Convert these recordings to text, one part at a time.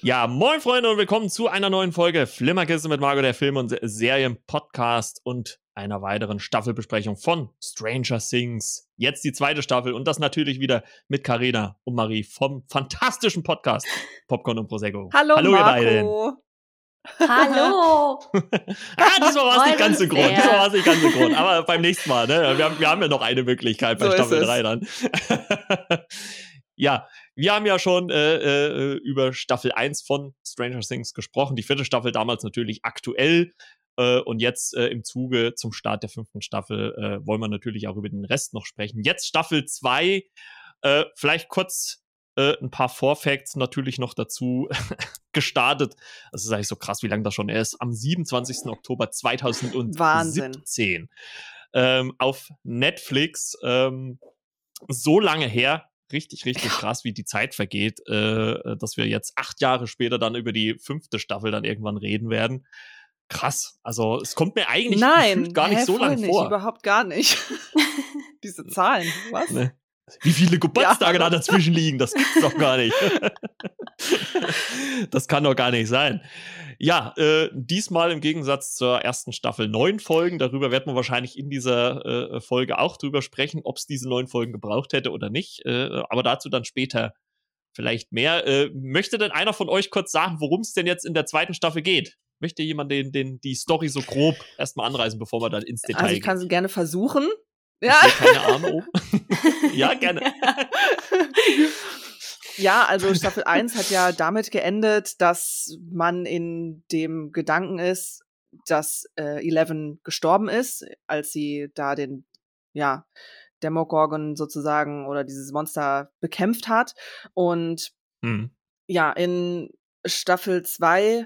Ja, moin Freunde und willkommen zu einer neuen Folge Flimmerkiste mit Margot, der Film- und Serien-Podcast und einer weiteren Staffelbesprechung von Stranger Things. Jetzt die zweite Staffel und das natürlich wieder mit Carina und Marie vom fantastischen Podcast Popcorn und Prosecco. Hallo ihr beiden. Marco. Hallo. Diesmal war es nicht ganz so Freut uns groß. sehr. Aber beim nächsten Mal, ne? Wir haben ja noch eine Möglichkeit bei So ist Staffel es. 3 dann. Ja, wir haben ja schon über Staffel 1 von Stranger Things gesprochen. Die 4. Staffel damals natürlich aktuell. Und jetzt im Zuge zum Start der 5. Staffel wollen wir natürlich auch über den Rest noch sprechen. Jetzt Staffel 2. Vielleicht kurz ein paar Vorfacts natürlich noch dazu gestartet. Das ist eigentlich so krass, wie lange das schon ist. Am 27. Oktober 2017. Wahnsinn. Auf Netflix. So lange her. Richtig krass, wie die Zeit vergeht, dass wir jetzt 8 Jahre später dann über die 5. Staffel dann irgendwann reden werden. Krass. Also es kommt mir eigentlich gefühlt gar nicht so lang vor. Überhaupt gar nicht. Diese Zahlen, was? Ne? Wie viele Geburtstage da dazwischen liegen, das gibt's doch gar nicht. Das kann doch gar nicht sein. Ja, diesmal im Gegensatz zur ersten Staffel 9 Folgen. Darüber wird man wahrscheinlich in dieser Folge auch drüber sprechen, ob es diese 9 Folgen gebraucht hätte oder nicht. Aber dazu dann später vielleicht mehr. Möchte denn einer von euch kurz sagen, worum es denn jetzt in der 2. Staffel geht? Möchte jemand die Story so grob erstmal anreißen, bevor wir dann ins Detail gehen? Also ich kann es gerne versuchen. Ja. Ich sehe keine Arme oben. Ja, gerne. Ja, also Staffel 1 hat ja damit geendet, dass man in dem Gedanken ist, dass Eleven gestorben ist, als sie da den, Demogorgon sozusagen oder dieses Monster bekämpft hat. Und ja, in Staffel 2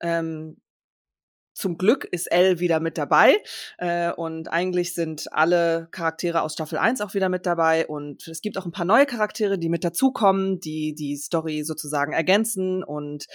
zum Glück ist Elle wieder mit dabei und eigentlich sind alle Charaktere aus Staffel 1 auch wieder mit dabei und es gibt auch ein paar neue Charaktere, die mit dazukommen, die Story sozusagen ergänzen und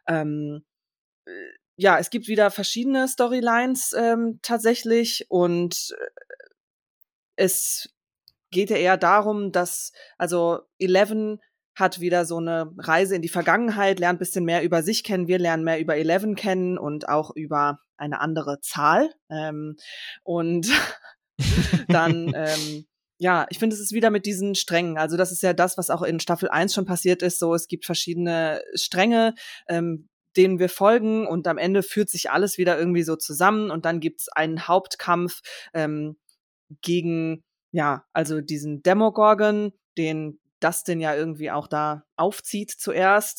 es gibt wieder verschiedene Storylines tatsächlich und es geht ja eher darum, dass Eleven hat wieder so eine Reise in die Vergangenheit, lernt ein bisschen mehr über sich kennen. Wir lernen mehr über Eleven kennen und auch über eine andere Zahl. Und dann, ich finde, es ist wieder mit diesen Strängen. Also das ist ja das, was auch in Staffel 1 schon passiert ist. So, es gibt verschiedene Stränge, denen wir folgen und am Ende führt sich alles wieder irgendwie so zusammen und dann gibt's einen Hauptkampf gegen, diesen Demogorgon, den Dustin ja irgendwie auch da aufzieht zuerst.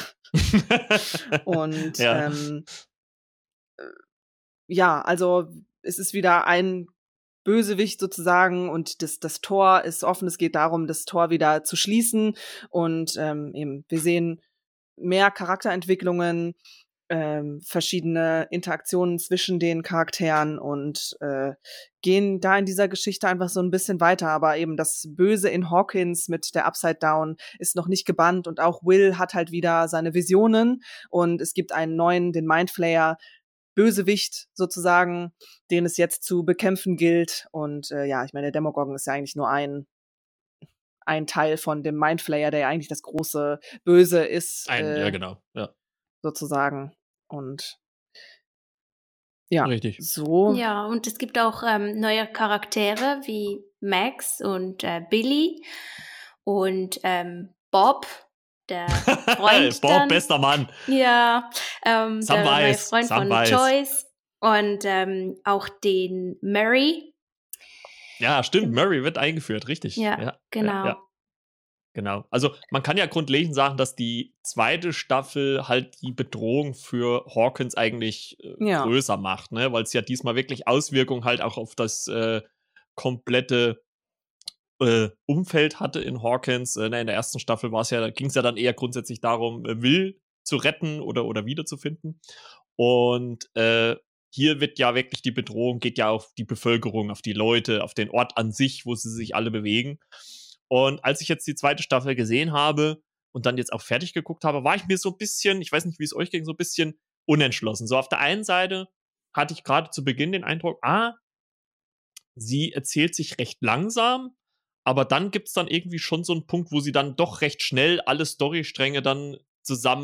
Und also es ist wieder ein Bösewicht sozusagen und das Tor ist offen. Es geht darum, das Tor wieder zu schließen und wir sehen mehr Charakterentwicklungen, verschiedene Interaktionen zwischen den Charakteren und gehen da in dieser Geschichte einfach so ein bisschen weiter. Aber eben das Böse in Hawkins mit der Upside Down ist noch nicht gebannt und auch Will hat halt wieder seine Visionen und es gibt einen neuen, den Mindflayer, Bösewicht sozusagen, den es jetzt zu bekämpfen gilt. Und ich meine, der Demogorgon ist ja eigentlich nur ein Teil von dem Mindflayer, der ja eigentlich das große Böse ist. Genau. Ja. Sozusagen. Und ja, richtig. So. Ja, und es gibt auch neue Charaktere wie Max und Billy und Bob, der Freund Bob, bester Mann. Ja, der neue Freund von Joyce und auch den Murray. Ja, stimmt, Murray wird eingeführt, richtig. Ja, genau. Ja. Genau. Also man kann ja grundlegend sagen, dass die 2. Staffel halt die Bedrohung für Hawkins eigentlich größer macht, ne? Weil es ja diesmal wirklich Auswirkungen halt auch auf das komplette Umfeld hatte in Hawkins. In der ersten Staffel ging es ja dann eher grundsätzlich darum, Will zu retten oder wiederzufinden. Und hier wird ja wirklich die Bedrohung, geht ja auf die Bevölkerung, auf die Leute, auf den Ort an sich, wo sie sich alle bewegen. Und als ich jetzt die 2. Staffel gesehen habe und dann jetzt auch fertig geguckt habe, war ich mir so ein bisschen, ich weiß nicht, wie es euch ging, so ein bisschen unentschlossen. So auf der einen Seite hatte ich gerade zu Beginn den Eindruck, sie erzählt sich recht langsam, aber dann gibt's dann irgendwie schon so einen Punkt, wo sie dann doch recht schnell alle Storystränge dann zusammen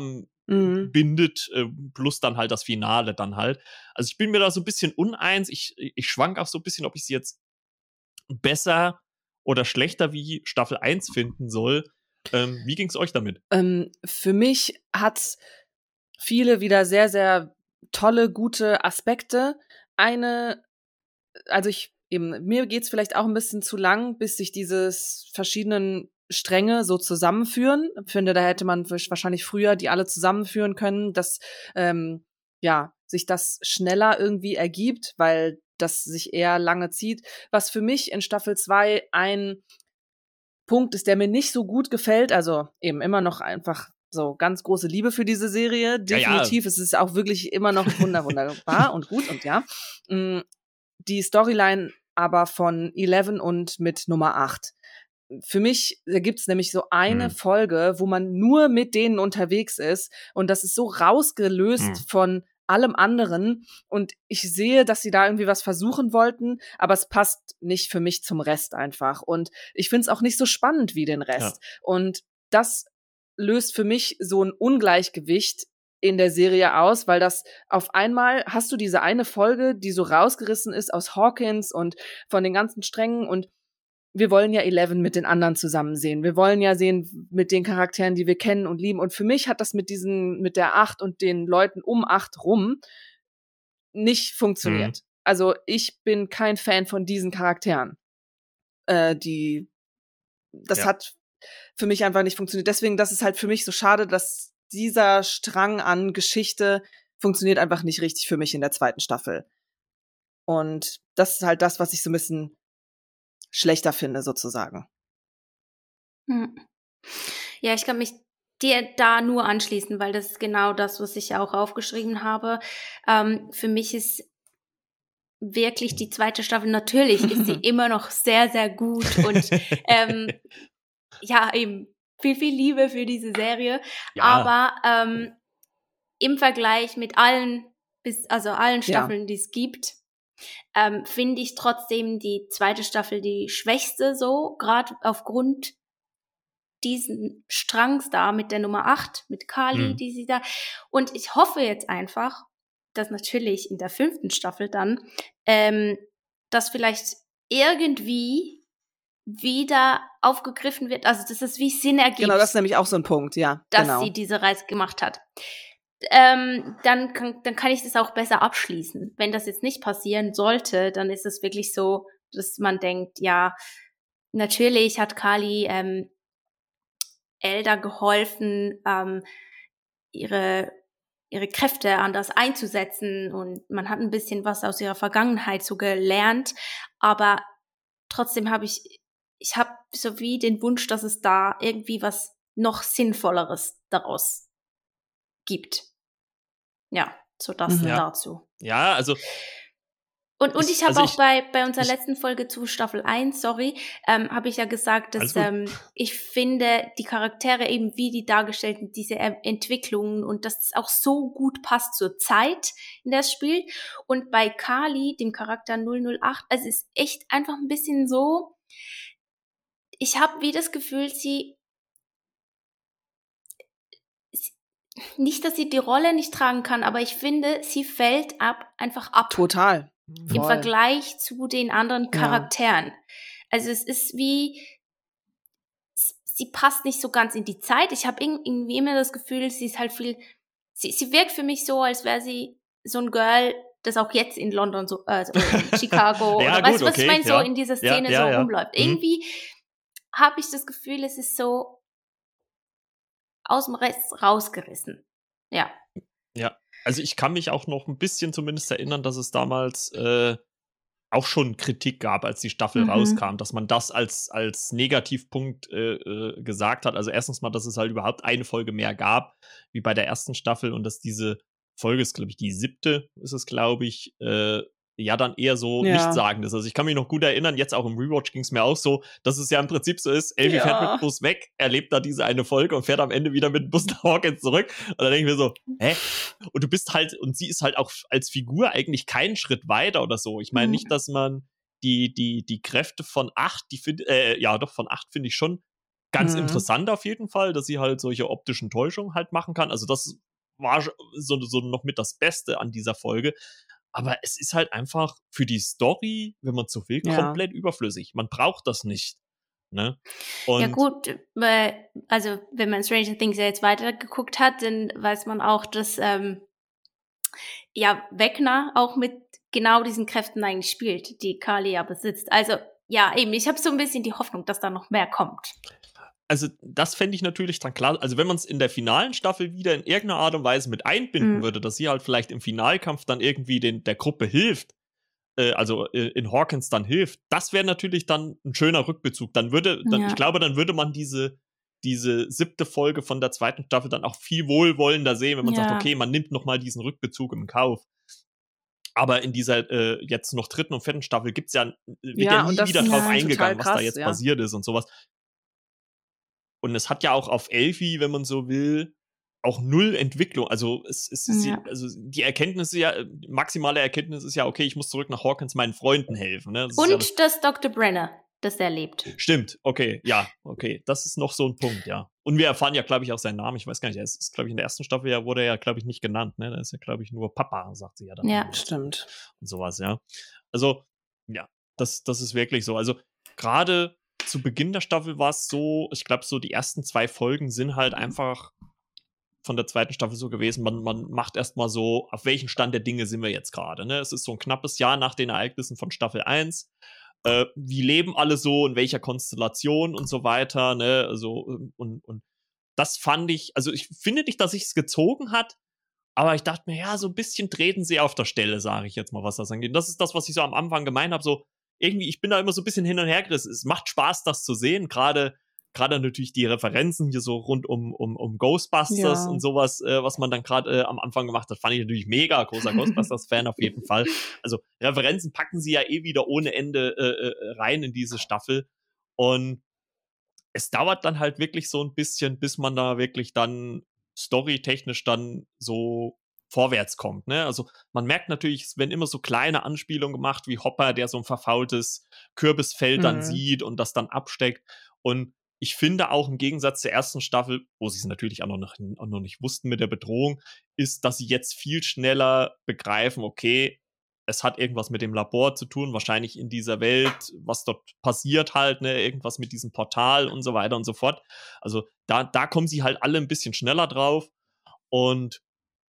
bindet, plus dann halt das Finale dann halt. Also ich bin mir da so ein bisschen uneins. Ich schwank auch so ein bisschen, ob ich sie jetzt besser oder schlechter wie Staffel 1 finden soll. Wie ging es euch damit? Für mich hat viele wieder sehr, sehr tolle, gute Aspekte. Mir geht's vielleicht auch ein bisschen zu lang, bis sich dieses verschiedenen Stränge so zusammenführen. Ich finde, da hätte man wahrscheinlich früher die alle zusammenführen können, dass sich das schneller irgendwie ergibt, weil das sich eher lange zieht. Was für mich in Staffel 2 ein Punkt ist, der mir nicht so gut gefällt, also eben immer noch einfach so ganz große Liebe für diese Serie. Definitiv, ja. Es ist auch wirklich immer noch wunderbar und gut und ja. Die Storyline aber von 11 und mit Nummer 8. Für mich gibt's nämlich so eine Folge, wo man nur mit denen unterwegs ist und das ist so rausgelöst von allem anderen und ich sehe, dass sie da irgendwie was versuchen wollten, aber es passt nicht für mich zum Rest einfach und ich find's auch nicht so spannend wie den Rest. Ja. Und das löst für mich so ein Ungleichgewicht in der Serie aus, weil das auf einmal hast du diese eine Folge, die so rausgerissen ist aus Hawkins und von den ganzen Strängen und wir wollen ja 11 mit den anderen zusammen sehen. Wir wollen ja sehen mit den Charakteren, die wir kennen und lieben. Und für mich hat das mit der 8 und den Leuten um 8 rum nicht funktioniert. Also ich bin kein Fan von diesen Charakteren. Das hat für mich einfach nicht funktioniert. Deswegen, das ist halt für mich so schade, dass dieser Strang an Geschichte funktioniert einfach nicht richtig für mich in der 2. Staffel. Und das ist halt das, was ich so ein bisschen schlechter finde, sozusagen. Ja, ich kann mich dir da nur anschließen, weil das ist genau das, was ich auch aufgeschrieben habe. Für mich ist wirklich die 2. Staffel, natürlich ist sie immer noch sehr, sehr gut und eben viel, viel Liebe für diese Serie. Ja. Aber im Vergleich mit allen Staffeln, die es gibt, finde ich trotzdem die 2. Staffel die schwächste so, gerade aufgrund diesen Strangs da mit der Nummer 8, mit Kali, die sie da, und ich hoffe jetzt einfach, dass natürlich in der 5. Staffel dann, dass vielleicht irgendwie wieder aufgegriffen wird, also dass es wie Sinn ergibt. Genau, das ist nämlich auch so ein Punkt, ja. Dass sie diese Reise gemacht hat. Dann kann ich das auch besser abschließen. Wenn das jetzt nicht passieren sollte, dann ist es wirklich so, dass man denkt, ja, natürlich hat Kali Elder geholfen, ihre Kräfte anders einzusetzen und man hat ein bisschen was aus ihrer Vergangenheit so gelernt, aber trotzdem habe ich habe so wie den Wunsch, dass es da irgendwie was noch Sinnvolleres daraus gibt. Ja, so das dazu. Ja, also Und ich habe auch bei unserer letzten Folge zu Staffel 1, habe ich ja gesagt, dass ich finde, die Charaktere eben, wie die dargestellt sind, diese Entwicklungen und dass es auch so gut passt zur Zeit, in der es spielt. Und bei Kali, dem Charakter 008, es ist echt einfach ein bisschen so, ich habe wie das Gefühl, nicht, dass sie die Rolle nicht tragen kann, aber ich finde, sie fällt einfach ab. Total. Im Vergleich zu den anderen Charakteren. Ja. Also es ist wie, sie passt nicht so ganz in die Zeit. Ich habe irgendwie immer das Gefühl, sie ist halt sie wirkt für mich so, als wäre sie so ein Girl, das auch jetzt in London in Chicago, ja, oder gut, weißt du, was ich meine, so in dieser Szene so rumläuft. Irgendwie habe ich das Gefühl, es ist so aus dem Rest rausgerissen. Ja. Ja, also ich kann mich auch noch ein bisschen zumindest erinnern, dass es damals auch schon Kritik gab, als die Staffel rauskam, dass man das als Negativpunkt gesagt hat. Also erstens mal, dass es halt überhaupt eine Folge mehr gab, wie bei der ersten Staffel und dass diese Folge ist, glaube ich, die 7. ist es, glaube ich, dann eher so Nichtsagendes. Also ich kann mich noch gut erinnern, jetzt auch im Rewatch ging es mir auch so, dass es ja im Prinzip so ist, Elfie fährt mit dem Bus weg, erlebt da diese eine Folge und fährt am Ende wieder mit dem Bus nach Hawkins zurück. Und dann denke ich mir so, hä? Und du bist halt, und sie ist halt auch als Figur eigentlich keinen Schritt weiter oder so. Ich meine nicht, dass man die Kräfte von 8, von 8 finde ich schon ganz interessant auf jeden Fall, dass sie halt solche optischen Täuschungen halt machen kann. Also das war so noch mit das Beste an dieser Folge. Aber es ist halt einfach für die Story, wenn man so will, komplett überflüssig. Man braucht das nicht. Ne? Und ja gut, also wenn man Stranger Things ja jetzt weitergeguckt hat, dann weiß man auch, dass Vecna auch mit genau diesen Kräften eigentlich spielt, die Carly ja besitzt. Also ja, eben, ich habe so ein bisschen die Hoffnung, dass da noch mehr kommt. Also das fände ich natürlich dann klar, also wenn man es in der finalen Staffel wieder in irgendeiner Art und Weise mit einbinden würde, dass sie halt vielleicht im Finalkampf dann irgendwie der Gruppe hilft, also in Hawkins dann hilft, das wäre natürlich dann ein schöner Rückbezug. Ich glaube, dann würde man diese 7. Folge von der 2. Staffel dann auch viel wohlwollender sehen, wenn man sagt, okay, man nimmt nochmal diesen Rückbezug im Kauf. Aber in dieser jetzt noch 3. und 4. Staffel wird ja nie wieder drauf eingegangen, krass, was da jetzt passiert ist und sowas. Und es hat ja auch auf Elfie, wenn man so will, auch null Entwicklung. Also also die Erkenntnis ist maximale Erkenntnis ist ja, okay, ich muss zurück nach Hawkins meinen Freunden helfen. Ne? Und dass Dr. Brenner das erlebt. Stimmt, okay, okay. Das ist noch so ein Punkt, ja. Und wir erfahren ja, glaube ich, auch seinen Namen. Ich weiß gar nicht, er ist, glaube ich, in der 1. Staffel wurde er ja, glaube ich, nicht genannt. Ne? Da ist ja, glaube ich, nur Papa, sagt sie ja dann. Ja, stimmt. Und sowas, ja. Also, ja, das ist wirklich so. Also, gerade zu Beginn der Staffel war es so, ich glaube, so die ersten 2 Folgen sind halt einfach von der 2. Staffel so gewesen, man macht erstmal so, auf welchen Stand der Dinge sind wir jetzt gerade, ne? Es ist so ein knappes Jahr nach den Ereignissen von Staffel 1. Wie leben alle so, in welcher Konstellation und so weiter, ne? Also, und das fand ich, also ich finde nicht, dass sich's gezogen hat, aber ich dachte mir, ja, so ein bisschen treten sie auf der Stelle, sage ich jetzt mal, was das angeht. Und das ist das, was ich so am Anfang gemeint habe, so irgendwie, ich bin da immer so ein bisschen hin und her gerissen. Es macht Spaß, das zu sehen, gerade natürlich die Referenzen hier so rund um Ghostbusters und sowas, was man dann gerade am Anfang gemacht hat, fand ich natürlich mega, großer Ghostbusters-Fan auf jeden Fall. Also Referenzen packen sie ja wieder ohne Ende rein in diese Staffel und es dauert dann halt wirklich so ein bisschen, bis man da wirklich dann storytechnisch dann so vorwärts kommt, ne? Also man merkt natürlich, es werden immer so kleine Anspielungen gemacht, wie Hopper, der so ein verfaultes Kürbisfeld dann sieht und das dann absteckt. Und ich finde auch im Gegensatz zur 1. Staffel, wo sie es natürlich auch noch nicht wussten mit der Bedrohung, ist, dass sie jetzt viel schneller begreifen, okay, es hat irgendwas mit dem Labor zu tun, wahrscheinlich in dieser Welt, was dort passiert halt, ne, irgendwas mit diesem Portal und so weiter und so fort. Also da kommen sie halt alle ein bisschen schneller drauf und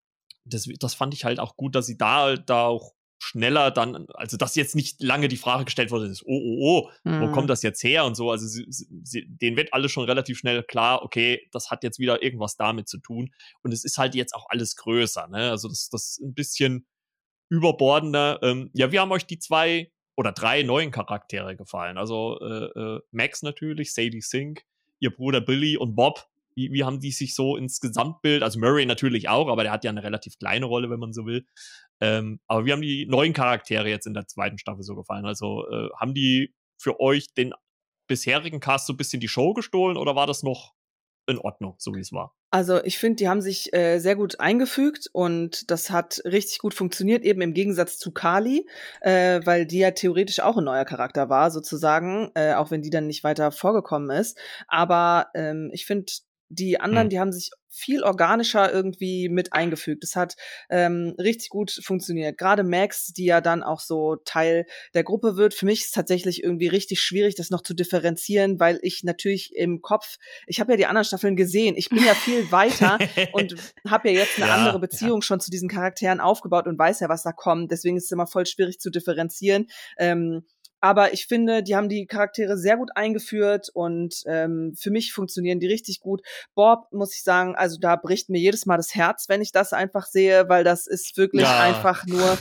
das fand ich halt auch gut, dass sie da auch schneller dann, also dass jetzt nicht lange die Frage gestellt wurde, ist, wo kommt das jetzt her und so, also denen wird alles schon relativ schnell klar, okay, das hat jetzt wieder irgendwas damit zu tun und es ist halt jetzt auch alles größer, ne, also das ist ein bisschen überbordender. Wie haben euch die 2 oder 3 neuen Charaktere gefallen? Also Max natürlich, Sadie Sink, ihr Bruder Billy und Bob. Wie haben die sich so ins Gesamtbild, also Murray natürlich auch, aber der hat ja eine relativ kleine Rolle, wenn man so will. Aber wie haben die neuen Charaktere jetzt in der 2. Staffel so gefallen? Also haben die für euch den bisherigen Cast so ein bisschen die Show gestohlen oder war das noch in Ordnung, so wie es war? Also ich finde, die haben sich sehr gut eingefügt und das hat richtig gut funktioniert, eben im Gegensatz zu Carly, weil die ja theoretisch auch ein neuer Charakter war, sozusagen, auch wenn die dann nicht weiter vorgekommen ist. Aber ich finde, die anderen, die haben sich viel organischer irgendwie mit eingefügt. Das hat richtig gut funktioniert. Gerade Max, die ja dann auch so Teil der Gruppe wird. Für mich ist es tatsächlich irgendwie richtig schwierig, das noch zu differenzieren, weil ich natürlich im Kopf, ich habe ja die anderen Staffeln gesehen, ich bin ja viel weiter und habe ja jetzt eine andere Beziehung schon zu diesen Charakteren aufgebaut und weiß ja, was da kommt. Deswegen ist es immer voll schwierig zu differenzieren. Aber ich finde, die haben die Charaktere sehr gut eingeführt und für mich funktionieren die richtig gut. Bob, muss ich sagen, also da bricht mir jedes Mal das Herz, wenn ich das einfach sehe, weil das ist wirklich einfach nur,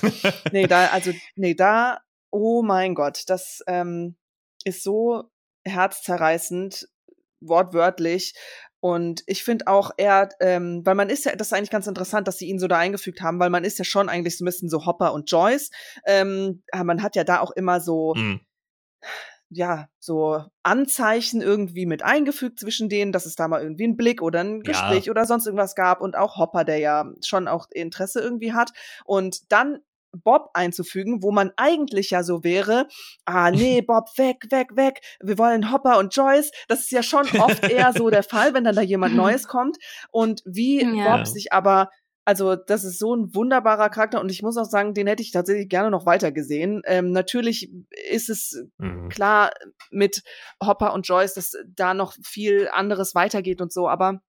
oh mein Gott, das ist so herzzerreißend, wortwörtlich. Und ich finde auch weil man ist ja, das ist eigentlich ganz interessant, dass sie ihn so da eingefügt haben, weil man ist ja schon eigentlich so ein bisschen so Hopper und Joyce. Man hat ja da auch immer so, so Anzeichen irgendwie mit eingefügt zwischen denen, dass es da mal irgendwie einen Blick oder ein Gespräch oder sonst irgendwas gab und auch Hopper, der ja schon auch Interesse irgendwie hat. Und dann Bob einzufügen, wo man eigentlich ja so wäre, nee, Bob, weg, wir wollen Hopper und Joyce. Das ist ja schon oft eher so der Fall, wenn dann da jemand Neues kommt. Und wie Bob sich aber also das ist so ein wunderbarer Charakter und ich muss auch sagen, den hätte ich tatsächlich gerne noch weiter gesehen. Natürlich ist es klar mit Hopper und Joyce, dass da noch viel anderes weitergeht und so, aber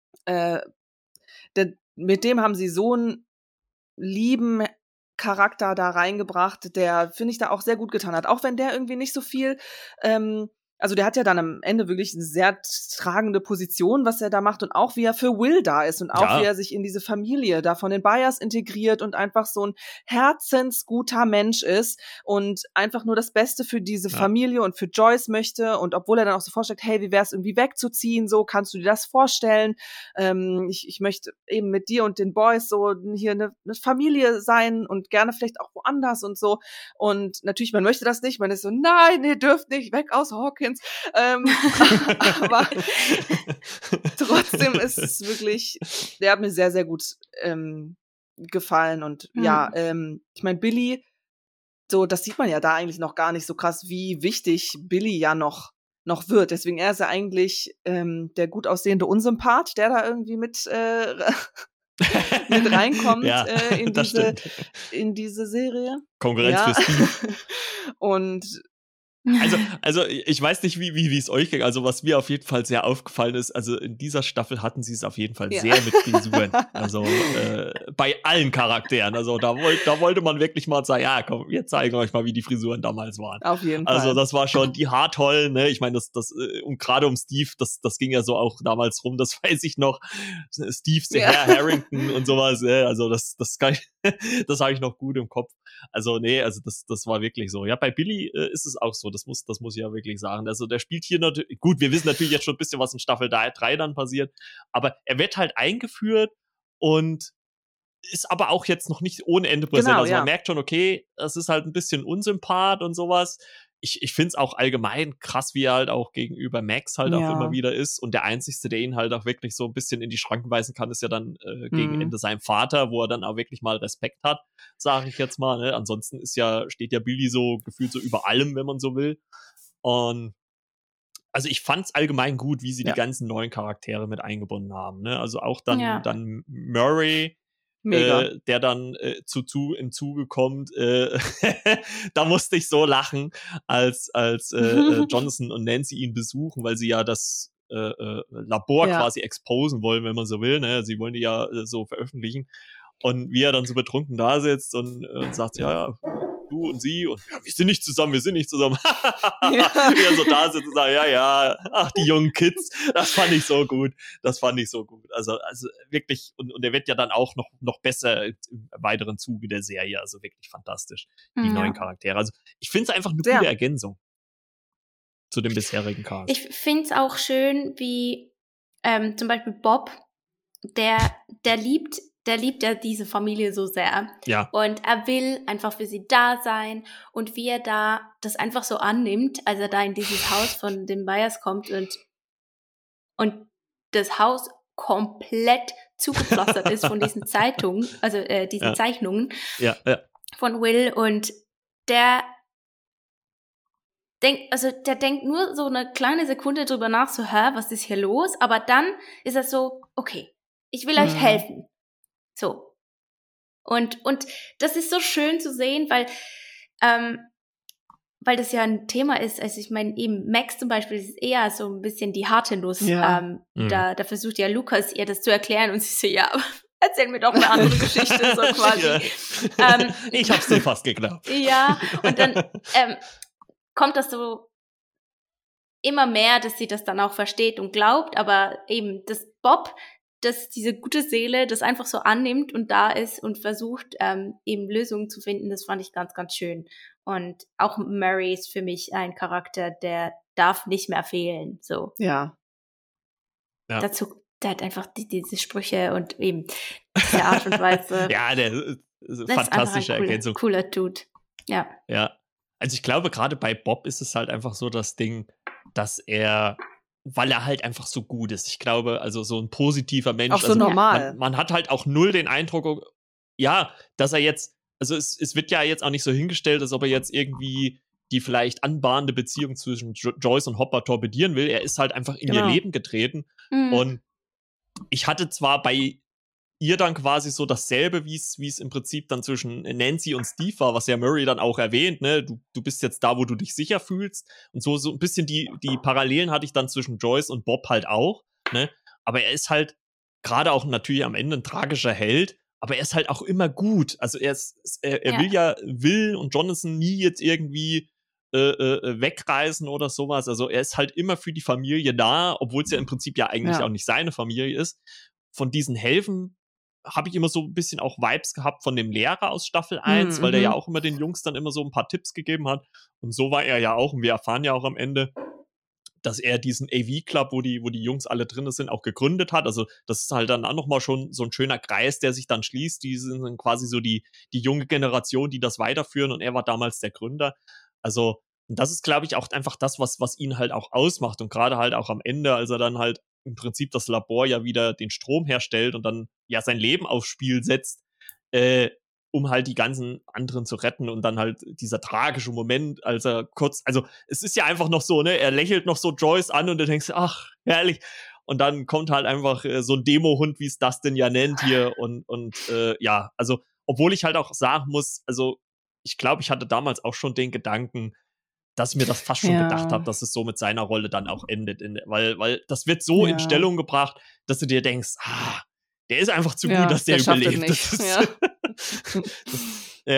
mit dem haben sie so einen lieben Charakter da reingebracht, der, finde ich, da auch sehr gut getan hat. Auch wenn der irgendwie nicht so viel also der hat ja dann am Ende wirklich eine sehr tragende Position, was er da macht und auch wie er für Will da ist und auch wie er sich in diese Familie da von den Byers integriert und einfach so ein herzensguter Mensch ist und einfach nur das Beste für diese Familie und für Joyce möchte und obwohl er dann auch so vorschlägt, hey, wie wär's irgendwie wegzuziehen, so, kannst du dir das vorstellen? Ich möchte eben mit dir und den Boys so hier eine Familie sein und gerne vielleicht auch woanders und so und natürlich, man möchte das nicht, man ist so, nein, ihr dürft nicht weg aus Hawkins. Aber trotzdem ist es wirklich, der hat mir sehr, sehr gut gefallen und ich meine, Billy, so, das sieht man ja da eigentlich noch gar nicht so krass, wie wichtig Billy ja noch wird. Deswegen er ist ja eigentlich der gut aussehende Unsympath, der da irgendwie mit reinkommt in diese Serie. Konkurrenz für Steve. Und Also ich weiß nicht, wie es euch ging. Also was mir auf jeden Fall sehr aufgefallen ist, also in dieser Staffel hatten sie es auf jeden Fall sehr mit Frisuren. Also bei allen Charakteren. Also da wollte man wirklich mal sagen, ja komm, wir zeigen euch mal, wie die Frisuren damals waren. Auf jeden Fall. Also das war schon die Haartollen, ne? Ich meine, das und gerade um Steve, das ging ja so auch damals rum, das weiß ich noch. Steve, Herr Harrington und sowas, also das habe ich noch gut im Kopf. Also nee, also das war wirklich so. Ja, bei Billy ist es auch so, das muss ich ja wirklich sagen. Also der spielt hier natürlich, gut, wir wissen natürlich jetzt schon ein bisschen, was in Staffel 3 dann passiert, aber er wird halt eingeführt und ist aber auch jetzt noch nicht ohne Ende präsent. Genau, also man merkt schon, okay, das ist halt ein bisschen Unsympath und sowas. Ich finde es auch allgemein krass, wie er halt auch gegenüber Max halt auch immer wieder ist. Und der Einzige, der ihn halt auch wirklich so ein bisschen in die Schranken weisen kann, ist ja dann gegen Ende sein Vater, wo er dann auch wirklich mal Respekt hat, sage ich jetzt mal. Ne? Ansonsten steht ja Billy so gefühlt so über allem, wenn man so will. Und also ich fand es allgemein gut, wie sie die ganzen neuen Charaktere mit eingebunden haben. Ne? Also auch dann Murray, der dann im Zuge kommt, da musste ich so lachen, als Jonathan und Nancy ihn besuchen, weil sie ja das Labor quasi exposen wollen, wenn man so will. Ne? Sie wollen die ja so veröffentlichen. Und wie er dann so betrunken da sitzt und sagt, ja, du und sie und wir sind nicht zusammen. Wie er so da sitzt und sagt, ach, die jungen Kids, das fand ich so gut. Also wirklich, und er wird ja dann auch noch besser im weiteren Zuge der Serie, also wirklich fantastisch, die neuen Charaktere. Also ich finde es einfach eine gute Ergänzung zu dem bisherigen Cast. Ich finde es auch schön, wie zum Beispiel Bob, der liebt ja diese Familie so sehr. Ja. Und er will einfach für sie da sein und wie er da das einfach so annimmt, als er da in dieses Haus von den Byers kommt und das Haus komplett zugepflastert ist von diesen Zeitungen, also diesen Zeichnungen von Will und der denkt nur so eine kleine Sekunde drüber nach, so, was ist hier los? Aber dann ist er so, okay, ich will euch helfen. So. Und das ist so schön zu sehen, weil das ja ein Thema ist, also ich meine, eben Max zum Beispiel ist eher so ein bisschen die harte Nuss. Da versucht ja Lucas ihr das zu erklären und sie so, ja, erzähl mir doch eine andere Geschichte, so quasi. Ich hab's dir fast geglaubt. Ja, und dann kommt das so immer mehr, dass sie das dann auch versteht und glaubt, aber eben, dass Bob, dass diese gute Seele das einfach so annimmt und da ist und versucht, eben Lösungen zu finden, das fand ich ganz, ganz schön. Und auch Murray ist für mich ein Charakter, der darf nicht mehr fehlen, so. Ja. Dazu, der hat einfach diese Sprüche und eben diese Art und Weise. Ja, der fantastische Ergänzung. Cooler Dude, ja. Ja, also ich glaube, gerade bei Bob ist es halt einfach so das Ding, dass weil er halt einfach so gut ist. Ich glaube, also so ein positiver Mensch. Auch so normal. Man hat halt auch null den Eindruck, dass er jetzt, also es wird ja jetzt auch nicht so hingestellt, als ob er jetzt irgendwie die vielleicht anbahnende Beziehung zwischen Joyce und Hopper torpedieren will. Er ist halt einfach in ihr Leben getreten. Und ich hatte zwar bei ihr dann quasi so dasselbe, wie es im Prinzip dann zwischen Nancy und Steve war, was ja Murray dann auch erwähnt, ne? Du bist jetzt da, wo du dich sicher fühlst. Und so ein bisschen die Parallelen hatte ich dann zwischen Joyce und Bob halt auch, ne? Aber er ist halt gerade auch natürlich am Ende ein tragischer Held, aber er ist halt auch immer gut. Also er will und Jonathan nie jetzt irgendwie wegreisen oder sowas. Also er ist halt immer für die Familie da, obwohl es ja im Prinzip ja eigentlich auch nicht seine Familie ist. Von diesen Helfen habe ich immer so ein bisschen auch Vibes gehabt von dem Lehrer aus Staffel 1, weil der ja auch immer den Jungs dann immer so ein paar Tipps gegeben hat. Und so war er ja auch. Und wir erfahren ja auch am Ende, dass er diesen AV-Club, wo die Jungs alle drin sind, auch gegründet hat. Also das ist halt dann auch nochmal schon so ein schöner Kreis, der sich dann schließt. Die sind dann quasi so die junge Generation, die das weiterführen. Und er war damals der Gründer. Also, und das ist, glaube ich, auch einfach das, was ihn halt auch ausmacht. Und gerade halt auch am Ende, als er dann halt im Prinzip das Labor ja wieder den Strom herstellt und dann ja sein Leben aufs Spiel setzt, um halt die ganzen anderen zu retten und dann halt dieser tragische Moment, als er kurz, also es ist ja einfach noch so, ne, er lächelt noch so Joyce an und du denkst, ach, herrlich. Und dann kommt halt einfach so ein Demo-Hund, wie es Dustin ja nennt hier und ja, also obwohl ich halt auch sagen muss, also ich glaube, ich hatte damals auch schon den Gedanken, dass ich mir das fast schon gedacht habe, dass es so mit seiner Rolle dann auch endet. Weil das wird so in Stellung gebracht, dass du dir denkst, der ist einfach zu gut, dass der überlebt. Das ist,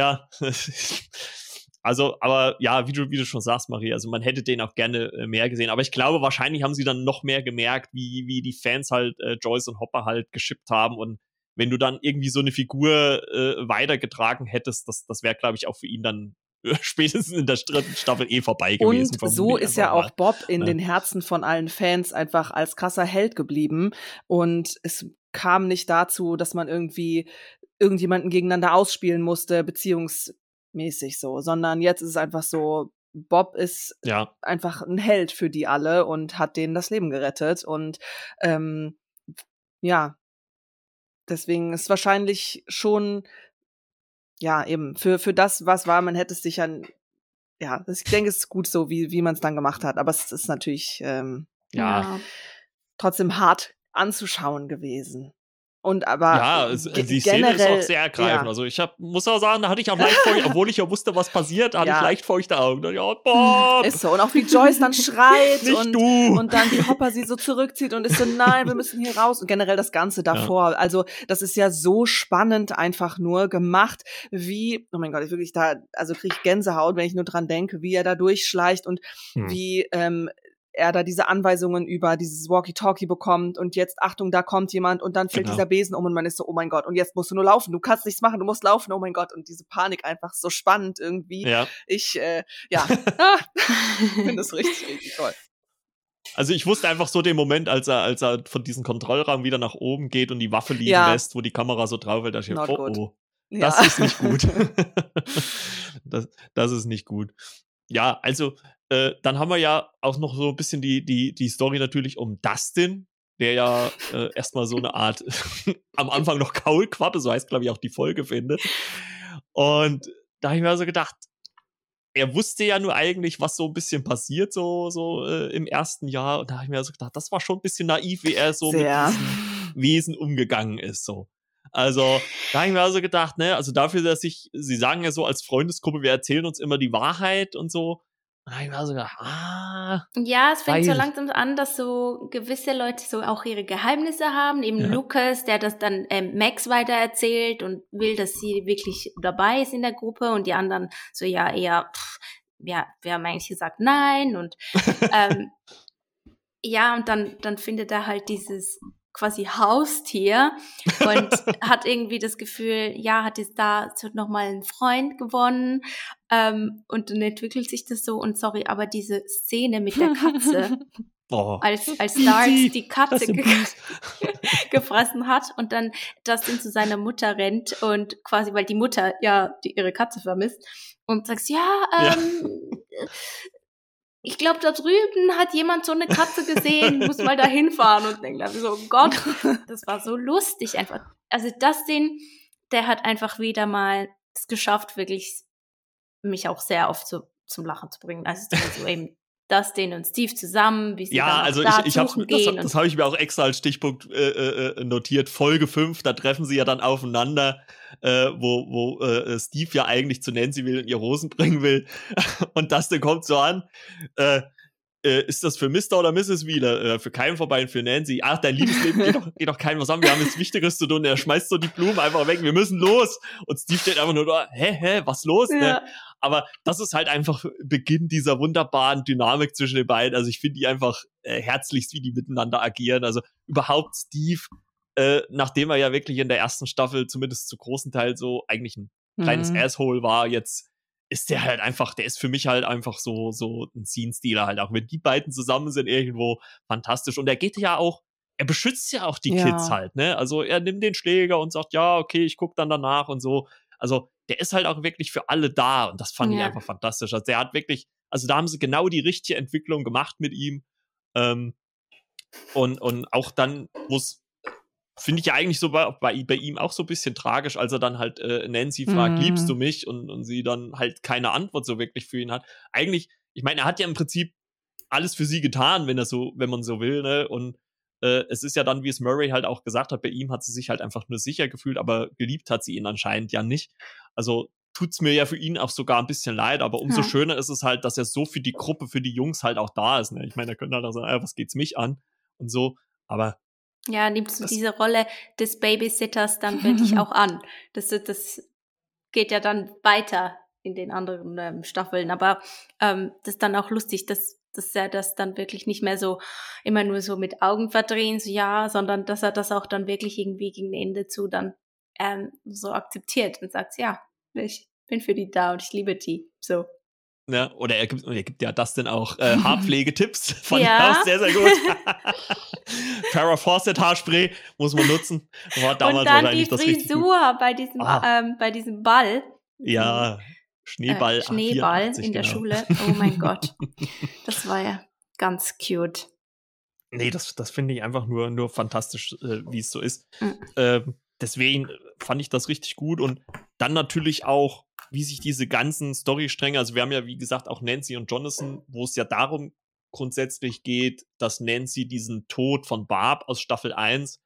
also, aber ja, wie du schon sagst, Marie, also man hätte den auch gerne mehr gesehen. Aber ich glaube, wahrscheinlich haben sie dann noch mehr gemerkt, wie die Fans halt Joyce und Hopper halt geschippt haben. Und wenn du dann irgendwie so eine Figur weitergetragen hättest, das wäre, glaube ich, auch für ihn dann spätestens in der dritten Staffel vorbei gewesen. Und so ist ja auch Bob in den Herzen von allen Fans einfach als krasser Held geblieben. Und es kam nicht dazu, dass man irgendwie irgendjemanden gegeneinander ausspielen musste, beziehungsmäßig so, sondern jetzt ist es einfach so, Bob ist einfach ein Held für die alle und hat denen das Leben gerettet. Und deswegen ist wahrscheinlich schon eben für das, was war, man hätte es sich ich denke, es ist gut so, wie man es dann gemacht hat. Aber es ist natürlich trotzdem hart anzuschauen gewesen. Und aber die Szene ist auch sehr ergreifend. Also ich muss auch sagen, da hatte ich auch leicht feuchte, obwohl ich ja wusste, was passiert, hatte ich leicht feuchte Augen. Bob! Ist so. Und auch wie Joyce dann schreit und dann wie Hopper sie so zurückzieht und ist so, nein, wir müssen hier raus. Und generell das Ganze davor. Also das ist ja so spannend einfach nur gemacht, wie, oh mein Gott, ich wirklich also kriege ich Gänsehaut, wenn ich nur dran denke, wie er da durchschleicht und wie er da diese Anweisungen über dieses Walkie-Talkie bekommt und jetzt, Achtung, da kommt jemand und dann fällt dieser Besen um und man ist so, oh mein Gott, und jetzt musst du nur laufen, du kannst nichts machen, du musst laufen, oh mein Gott, und diese Panik einfach so spannend irgendwie. Ja. Ich finde das richtig, richtig toll. Also ich wusste einfach so den Moment, als er von diesem Kontrollraum wieder nach oben geht und die Waffe liegen lässt, wo die Kamera so drauf hält, da steht, das ist nicht gut. das ist nicht gut. Ja, also dann haben wir ja auch noch so ein bisschen die Story natürlich um Dustin, der ja erstmal so eine Art am Anfang noch Kaulquappe, so heißt, glaube ich, auch die Folge findet. Und da habe ich mir also gedacht, er wusste ja nur eigentlich, was so ein bisschen passiert, so im ersten Jahr. Und da habe ich mir also gedacht, das war schon ein bisschen naiv, wie er so mit diesem Wesen umgegangen ist. So. Also, da habe ich mir also gedacht, ne, also dafür, dass sie sagen ja so als Freundesgruppe, wir erzählen uns immer die Wahrheit und so. Und da habe ich mir also gedacht, ja, es fängt so langsam an, dass so gewisse Leute so auch ihre Geheimnisse haben. Eben Lucas, der das dann Max weitererzählt und will, dass sie wirklich dabei ist in der Gruppe und die anderen so, wir haben eigentlich gesagt nein und und dann findet er halt dieses quasi Haustier und hat irgendwie das Gefühl, hat jetzt da nochmal einen Freund gewonnen und dann entwickelt sich das so und sorry, aber diese Szene mit der Katze, als Starks die Katze gefressen hat und dann Dustin zu seiner Mutter rennt und quasi, weil die Mutter ihre Katze vermisst und sagt, ich glaube, da drüben hat jemand so eine Katze gesehen, muss mal da hinfahren und denkt so, oh Gott, das war so lustig einfach. Also Dustin, der hat einfach wieder mal es geschafft, wirklich mich auch sehr oft zum Lachen zu bringen. Also so eben Dustin und Steve zusammen, wie sie ja, dann also das habe ich mir auch extra als Stichpunkt notiert. Folge 5, da treffen sie ja dann aufeinander, wo Steve ja eigentlich zu Nancy will und ihr Rosen bringen will. Und Dustin kommt so an, ist das für Mr. oder Mrs. Wheeler? Für keinen vorbei und für Nancy. Ach, dein Liebesleben geht doch keinem was an. Wir haben jetzt Wichtigeres zu tun. Er schmeißt so die Blumen einfach weg. Wir müssen los. Und Steve steht einfach nur da. Hä, was los? Ja. Ne? Aber das ist halt einfach Beginn dieser wunderbaren Dynamik zwischen den beiden. Also ich finde die einfach herzlichst, wie die miteinander agieren. Also überhaupt Steve, nachdem er ja wirklich in der ersten Staffel zumindest zu großen Teil so eigentlich ein kleines Asshole war, jetzt ist der halt einfach, der ist für mich halt einfach so ein Scene-Stealer halt auch. Wenn die beiden zusammen sind, irgendwo fantastisch. Und er geht ja auch, er beschützt ja auch die Kids halt, ne? Also er nimmt den Schläger und sagt, ja, okay, ich guck dann danach und so. Also der ist halt auch wirklich für alle da und das fand ich einfach fantastisch. Also der hat wirklich, also da haben sie genau die richtige Entwicklung gemacht mit ihm. Und auch dann, wo es finde ich ja eigentlich so bei ihm auch so ein bisschen tragisch, als er dann halt Nancy fragt, liebst du mich? Und sie dann halt keine Antwort so wirklich für ihn hat. Eigentlich, ich meine, er hat ja im Prinzip alles für sie getan, wenn man so will, ne? Und es ist ja dann, wie es Murray halt auch gesagt hat, bei ihm hat sie sich halt einfach nur sicher gefühlt, aber geliebt hat sie ihn anscheinend ja nicht. Also tut's mir ja für ihn auch sogar ein bisschen leid, aber umso schöner ist es halt, dass er so für die Gruppe, für die Jungs halt auch da ist, ne? Ich meine, er könnte halt auch sagen, was geht's mich an? Und so, aber ja, nimmst du diese Rolle des Babysitters dann wirklich auch an. Das geht ja dann weiter in den anderen Staffeln, aber das ist dann auch lustig, dass er das dann wirklich nicht mehr so immer nur so mit Augen verdrehen, so ja, sondern dass er das auch dann wirklich irgendwie gegen Ende zu dann so akzeptiert und sagt, ja, ich bin für die da und ich liebe die, so. Ja, oder er gibt ja das denn auch Haarpflegetipps. Fand ich auch sehr, sehr gut. Farrah Fawcett Haarspray muss man nutzen. War damals und dann die Frisur bei diesem Ball. Ja, Schneeball 84, in der Schule. Oh mein Gott. Das war ja ganz cute. Nee, das finde ich einfach nur fantastisch, wie es so ist. Deswegen fand ich das richtig gut. Und dann natürlich auch, wie sich diese ganzen Storystränge, also wir haben ja, wie gesagt, auch Nancy und Jonathan, wo es ja darum grundsätzlich geht, dass Nancy diesen Tod von Barb aus Staffel 1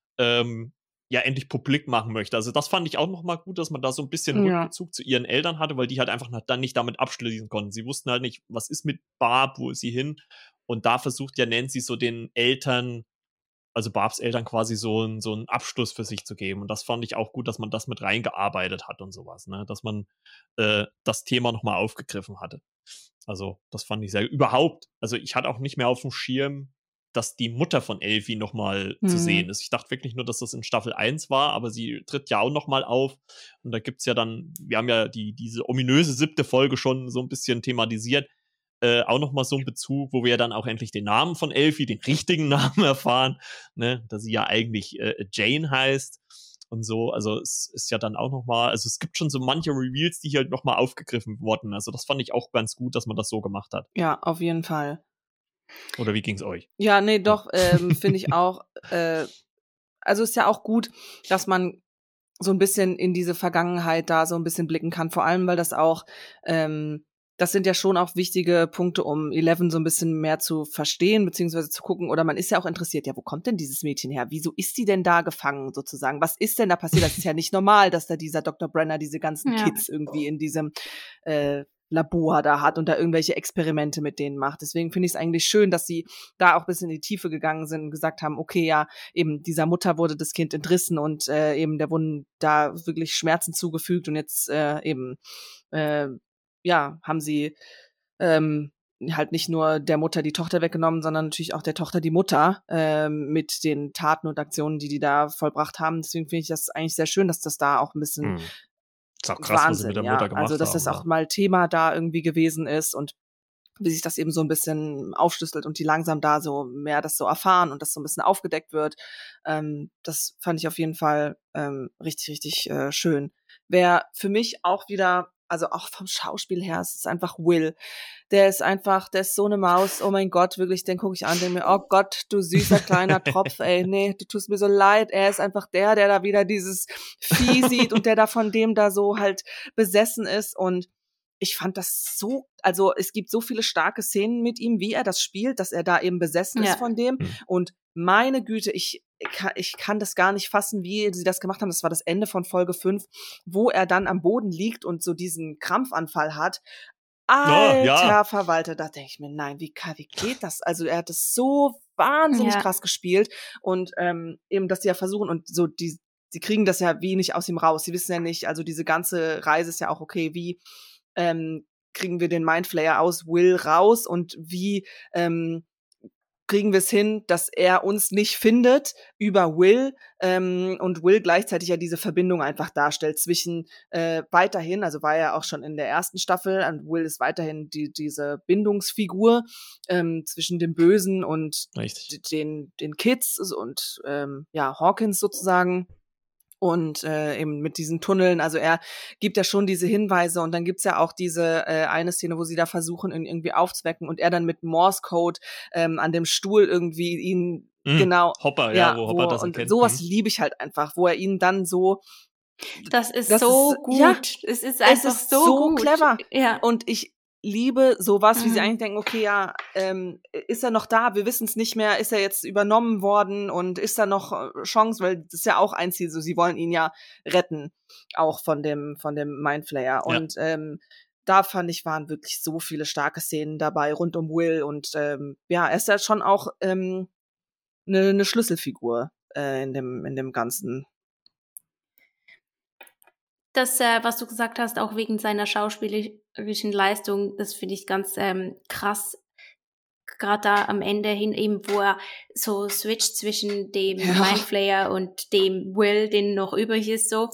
ja endlich publik machen möchte. Also das fand ich auch nochmal gut, dass man da so ein bisschen Rückbezug zu ihren Eltern hatte, weil die halt einfach dann nicht damit abschließen konnten. Sie wussten halt nicht, was ist mit Barb, wo ist sie hin? Und da versucht ja Nancy so den Eltern, also Barbs Eltern quasi so einen Abschluss für sich zu geben. Und das fand ich auch gut, dass man das mit reingearbeitet hat und sowas, ne? Dass man das Thema nochmal aufgegriffen hatte. Also das fand ich sehr, überhaupt, also ich hatte auch nicht mehr auf dem Schirm, dass die Mutter von Elfie nochmal zu sehen ist. Ich dachte wirklich nur, dass das in Staffel 1 war, aber sie tritt ja auch nochmal auf. Und da gibt's ja dann, wir haben ja diese ominöse 7. Folge schon so ein bisschen thematisiert, auch nochmal so einen Bezug, wo wir ja dann auch endlich den Namen von Elfie, den richtigen Namen erfahren, ne, dass sie ja eigentlich Jane heißt und so. Also es ist ja dann auch nochmal, also es gibt schon so manche Reveals, die hier halt nochmal aufgegriffen wurden. Also das fand ich auch ganz gut, dass man das so gemacht hat. Ja, auf jeden Fall. Oder wie ging's euch? Ja, nee, doch, finde ich auch. Also ist ja auch gut, dass man so ein bisschen in diese Vergangenheit da so ein bisschen blicken kann. Vor allem, weil das auch, das sind ja schon auch wichtige Punkte, um Eleven so ein bisschen mehr zu verstehen, beziehungsweise zu gucken. Oder man ist ja auch interessiert, ja, wo kommt denn dieses Mädchen her? Wieso ist die denn da gefangen, sozusagen? Was ist denn da passiert? Das ist ja nicht normal, dass da dieser Dr. Brenner diese ganzen Kids irgendwie in diesem Labor da hat und da irgendwelche Experimente mit denen macht. Deswegen finde ich es eigentlich schön, dass sie da auch ein bisschen in die Tiefe gegangen sind und gesagt haben, okay, ja, eben dieser Mutter wurde das Kind entrissen und eben der wurden da wirklich Schmerzen zugefügt und jetzt haben sie halt nicht nur der Mutter die Tochter weggenommen, sondern natürlich auch der Tochter die Mutter mit den Taten und Aktionen, die da vollbracht haben. Deswegen finde ich das eigentlich sehr schön, dass das da auch ein bisschen ist auch krass, Wahnsinn, was sie mit der Mutter gemacht also dass das auch mal Thema da irgendwie gewesen ist und wie sich das eben so ein bisschen aufschlüsselt und die langsam da so mehr das so erfahren und das so ein bisschen aufgedeckt wird. Das fand ich auf jeden Fall richtig, richtig schön. Wer für mich auch wieder, also auch vom Schauspiel her, es ist einfach Will. Der ist so eine Maus, oh mein Gott, wirklich, den gucke ich an, denke mir, oh Gott, du süßer kleiner Tropf, ey, nee, du tust mir so leid, er ist einfach der da wieder dieses Vieh sieht und der da von dem da so halt besessen ist und ich fand das so, also es gibt so viele starke Szenen mit ihm, wie er das spielt, dass er da eben besessen ist von dem. Und meine Güte, ich kann das gar nicht fassen, wie sie das gemacht haben. Das war das Ende von Folge 5, wo er dann am Boden liegt und so diesen Krampfanfall hat. Alter Verwalter, da denke ich mir, nein, wie geht das? Also er hat es so wahnsinnig krass gespielt und eben, dass sie ja versuchen und so sie kriegen das ja wie nicht aus ihm raus. Sie wissen ja nicht, also diese ganze Reise ist ja auch okay, wie kriegen wir den Mindflayer aus Will raus und wie kriegen wir es hin, dass er uns nicht findet über Will und Will gleichzeitig ja diese Verbindung einfach darstellt zwischen weiterhin, also war er auch schon in der ersten Staffel und Will ist weiterhin diese Bindungsfigur zwischen dem Bösen und den Kids und Hawkins sozusagen. Und eben mit diesen Tunneln, also er gibt ja schon diese Hinweise und dann gibt's ja auch diese eine Szene, wo sie da versuchen, ihn irgendwie aufzuwecken und er dann mit Morse-Code an dem Stuhl irgendwie ihn genau Hopper, wo Hopper das erkennt. Und sowas liebe ich halt einfach, wo er ihn dann so das ist so gut. Ja, es ist einfach so gut. Clever. Ja. Und ich liebe sowas, wie sie eigentlich denken, okay, ja, ist er noch da? Wir wissen es nicht mehr. Ist er jetzt übernommen worden? Und ist da noch Chance? Weil das ist ja auch ein Ziel. So, sie wollen ihn ja retten, auch von dem Mindflayer. Ja. Und da fand ich, waren wirklich so viele starke Szenen dabei rund um Will. Und er ist ja schon auch eine Schlüsselfigur in dem Ganzen. Das, was du gesagt hast, auch wegen seiner schauspielerischen Leistung, das finde ich ganz krass. Gerade da am Ende hin, eben wo er so switcht zwischen dem Mindflayer und dem Will, den noch übrig ist, so.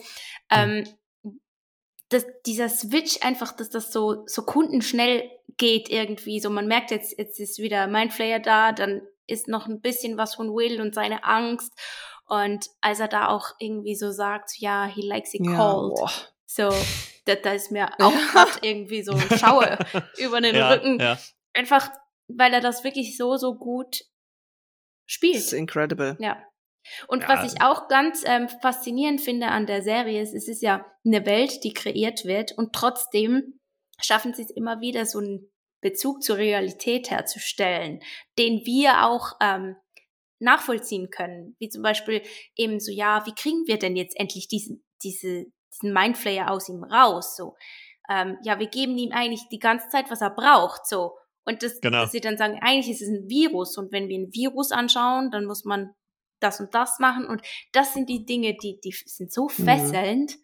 Dieser Switch einfach, dass das so kundenschnell geht irgendwie. So, man merkt jetzt ist wieder Mindflayer da, dann ist noch ein bisschen was von Will und seine Angst. Und als er da auch irgendwie so sagt, ja, he likes it cold. So, da ist mir auch gerade irgendwie so ein Schauer über den Rücken. Ja. Einfach, weil er das wirklich so gut spielt. Das ist incredible. Ja. Und was ich auch ganz faszinierend finde an der Serie ist, es ist ja eine Welt, die kreiert wird und trotzdem schaffen sie es immer wieder, so einen Bezug zur Realität herzustellen, den wir auch nachvollziehen können, wie zum Beispiel eben so, ja, wie kriegen wir denn jetzt endlich diesen Mindflayer aus ihm raus, so, wir geben ihm eigentlich die ganze Zeit, was er braucht, so, und dass sie dann sagen, eigentlich ist es ein Virus und wenn wir ein Virus anschauen, dann muss man das und das machen und das sind die Dinge, die sind so fesselnd.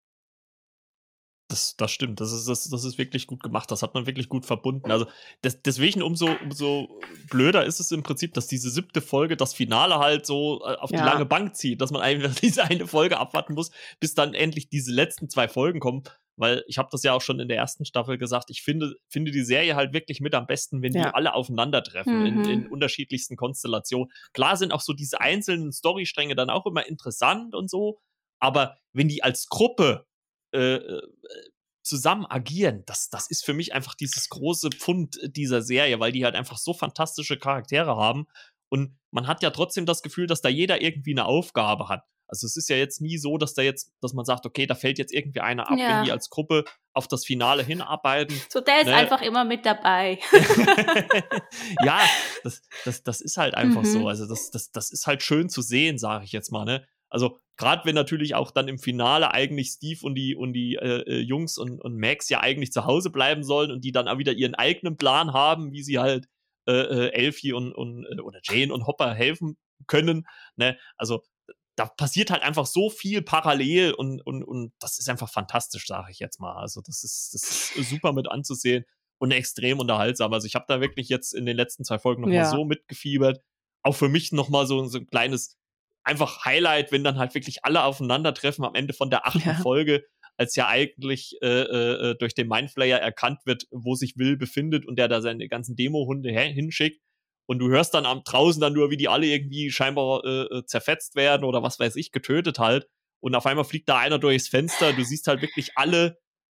Das stimmt, das ist wirklich gut gemacht, das hat man wirklich gut verbunden. Also deswegen umso blöder ist es im Prinzip, dass diese 7. Folge das Finale halt so auf die lange Bank zieht, dass man einfach diese eine Folge abwarten muss, bis dann endlich diese letzten 2 Folgen kommen, weil ich habe das ja auch schon in der ersten Staffel gesagt, ich finde die Serie halt wirklich mit am besten, wenn die alle aufeinandertreffen in unterschiedlichsten Konstellationen. Klar sind auch so diese einzelnen Storystränge dann auch immer interessant und so, aber wenn die als Gruppe zusammen agieren, das ist für mich einfach dieses große Pfund dieser Serie, weil die halt einfach so fantastische Charaktere haben und man hat ja trotzdem das Gefühl, dass da jeder irgendwie eine Aufgabe hat. Also es ist ja jetzt nie so, dass man sagt, okay, da fällt jetzt irgendwie einer ab, wenn die als Gruppe auf das Finale hinarbeiten. So, der ist einfach immer mit dabei. Ja, das ist halt einfach so. Also das ist halt schön zu sehen, sage ich jetzt mal, ne? Also gerade wenn natürlich auch dann im Finale eigentlich Steve und die Jungs und Max ja eigentlich zu Hause bleiben sollen und die dann auch wieder ihren eigenen Plan haben, wie sie halt Elfie oder Jane und Hopper helfen können, ne? Also da passiert halt einfach so viel parallel und das ist einfach fantastisch, sage ich jetzt mal. Also das ist super mit anzusehen und extrem unterhaltsam. Also ich habe da wirklich jetzt in den letzten 2 Folgen nochmal so mitgefiebert. Auch für mich nochmal so ein kleines einfach Highlight, wenn dann halt wirklich alle aufeinandertreffen am Ende von der 8. Folge, als ja eigentlich durch den Mindflayer erkannt wird, wo sich Will befindet und der da seine ganzen Demo-Hunde hinschickt. Und du hörst dann draußen dann nur, wie die alle irgendwie scheinbar zerfetzt werden oder was weiß ich, getötet halt. Und auf einmal fliegt da einer durchs Fenster. Du siehst halt wirklich alle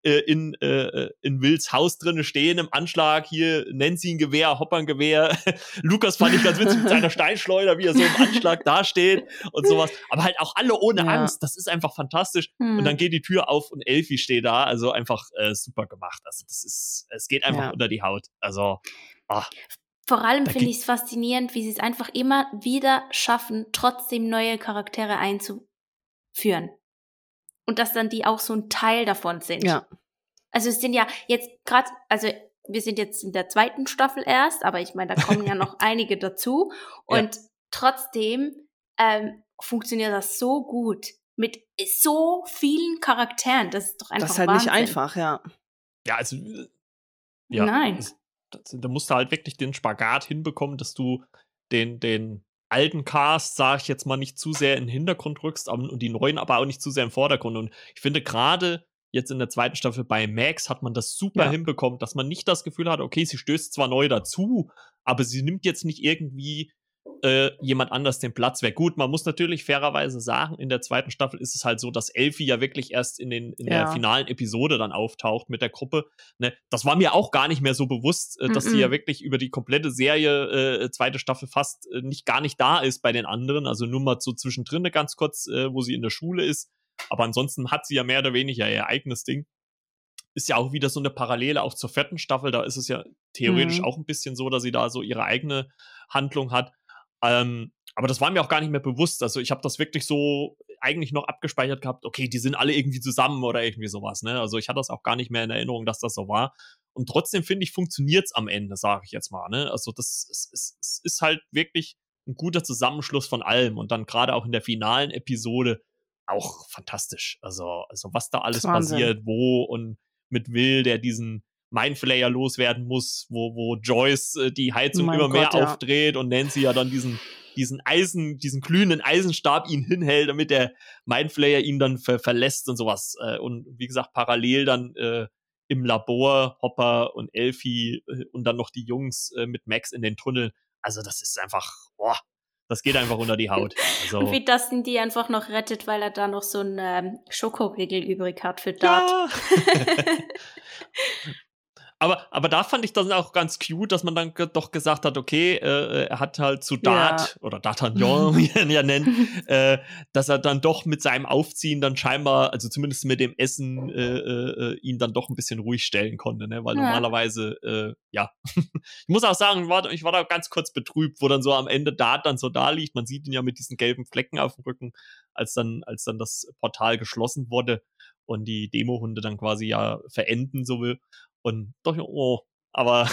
in Wills Haus drinne stehen im Anschlag, hier Nancy ein Gewehr, Hopper ein Gewehr. Lukas fand ich ganz witzig mit seiner Steinschleuder, wie er so im Anschlag dasteht und sowas. Aber halt auch alle ohne Angst, das ist einfach fantastisch. Und dann geht die Tür auf und Elfie steht da, also einfach super gemacht. Also es geht einfach unter die Haut. Also, vor allem finde ich es faszinierend, wie sie es einfach immer wieder schaffen, trotzdem neue Charaktere einzuführen. Und dass dann die auch so ein Teil davon sind. Ja. Also es sind ja jetzt gerade, also wir sind jetzt in der 2. Staffel erst, aber ich meine, da kommen ja noch einige dazu. Und trotzdem funktioniert das so gut. Mit so vielen Charakteren. Das ist doch einfach Wahnsinn. Das ist halt nicht einfach, ja. Ja, also Nein. Da musst du halt wirklich den Spagat hinbekommen, dass du den alten Cast, sag ich jetzt mal, nicht zu sehr in den Hintergrund rückst und die neuen aber auch nicht zu sehr im Vordergrund. Und ich finde gerade jetzt in der 2. Staffel bei Max hat man das super hinbekommen, dass man nicht das Gefühl hat, okay, sie stößt zwar neu dazu, aber sie nimmt jetzt nicht irgendwie jemand anders den Platz weg. Gut, man muss natürlich fairerweise sagen, in der 2. Staffel ist es halt so, dass Elfie ja wirklich erst in der finalen Episode dann auftaucht mit der Gruppe. Ne? Das war mir auch gar nicht mehr so bewusst, dass sie ja wirklich über die komplette Serie 2. Staffel fast gar nicht da ist bei den anderen. Also nur mal so zwischendrin ganz kurz, wo sie in der Schule ist. Aber ansonsten hat sie ja mehr oder weniger ihr eigenes Ding. Ist ja auch wieder so eine Parallele auch zur 4. Staffel. Da ist es ja theoretisch auch ein bisschen so, dass sie da so ihre eigene Handlung hat. Aber das war mir auch gar nicht mehr bewusst. Also ich habe das wirklich so eigentlich noch abgespeichert gehabt, okay, die sind alle irgendwie zusammen oder irgendwie sowas. Ne? Also ich hatte das auch gar nicht mehr in Erinnerung, dass das so war. Und trotzdem, finde ich, funktioniert es am Ende, sage ich jetzt mal. Ne? Also es ist halt wirklich ein guter Zusammenschluss von allem. Und dann gerade auch in der finalen Episode auch fantastisch. Also was da alles passiert, wo und mit Will, der diesen Mindflayer loswerden muss, wo Joyce die Heizung immer mehr aufdreht und Nancy ja dann diesen glühenden Eisenstab ihn hinhält, damit der Mindflayer ihn dann verlässt und sowas. Und wie gesagt, parallel dann im Labor Hopper und Elfie und dann noch die Jungs mit Max in den Tunneln. Also das ist einfach, das geht einfach unter die Haut. Also, und wie Dustin die einfach noch rettet, weil er da noch so einen Schokoriegel übrig hat für Dart. Ja. Aber da fand ich das auch ganz cute, dass man dann doch gesagt hat, okay, er hat halt zu Dart oder D'Artagnan, wie er ihn ja nennt, dass er dann doch mit seinem Aufziehen dann scheinbar, also zumindest mit dem Essen, ihn dann doch ein bisschen ruhig stellen konnte, ne? Weil normalerweise, ich muss auch sagen, ich war da ganz kurz betrübt, wo dann so am Ende Dart dann so da liegt. Man sieht ihn ja mit diesen gelben Flecken auf dem Rücken, als dann das Portal geschlossen wurde und die Demohunde dann quasi ja verenden so will. Und doch, aber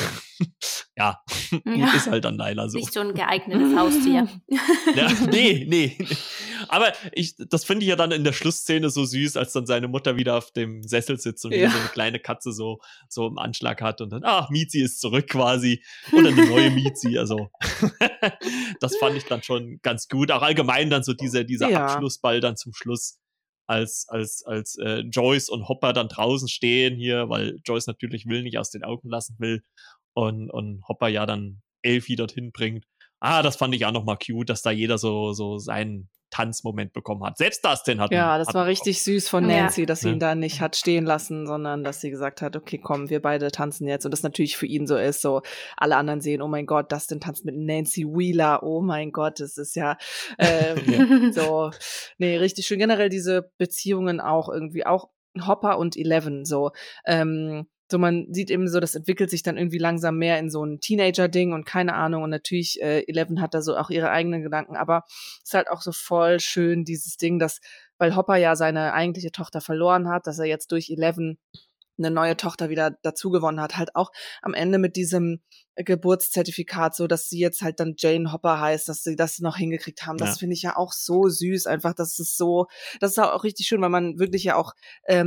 ist halt dann leider so. Nicht so ein geeignetes Haustier. Ja, nee. Aber das finde ich ja dann in der Schlussszene so süß, als dann seine Mutter wieder auf dem Sessel sitzt und wieder so eine kleine Katze so im Anschlag hat und dann, Mizi ist zurück quasi. Oder eine neue Mizi, also das fand ich dann schon ganz gut. Auch allgemein dann so dieser Abschlussball dann zum Schluss. Als Joyce und Hopper dann draußen stehen hier, weil Joyce natürlich Will nicht aus den Augen lassen will und Hopper ja dann Elfie dorthin bringt. Das fand ich auch nochmal cute, dass da jeder so seinen Tanzmoment bekommen hat. Selbst Dustin hat das war richtig süß von Nancy, dass sie ihn da nicht hat stehen lassen, sondern dass sie gesagt hat, okay, komm, wir beide tanzen jetzt. Und das natürlich für ihn so ist, so alle anderen sehen, oh mein Gott, Dustin tanzt mit Nancy Wheeler, oh mein Gott, das ist ja so, nee, richtig schön. Generell diese Beziehungen auch irgendwie, auch Hopper und Eleven, so man sieht eben so, das entwickelt sich dann irgendwie langsam mehr in so ein Teenager-Ding und keine Ahnung. Und natürlich, Eleven hat da so auch ihre eigenen Gedanken, aber es ist halt auch so voll schön, dieses Ding, dass, weil Hopper ja seine eigentliche Tochter verloren hat, dass er jetzt durch Eleven eine neue Tochter wieder dazu gewonnen hat, halt auch am Ende mit diesem Geburtszertifikat, so dass sie jetzt halt dann Jane Hopper heißt, dass sie das noch hingekriegt haben. Das finde ich ja auch so süß, einfach, das ist auch richtig schön, weil man wirklich ja auch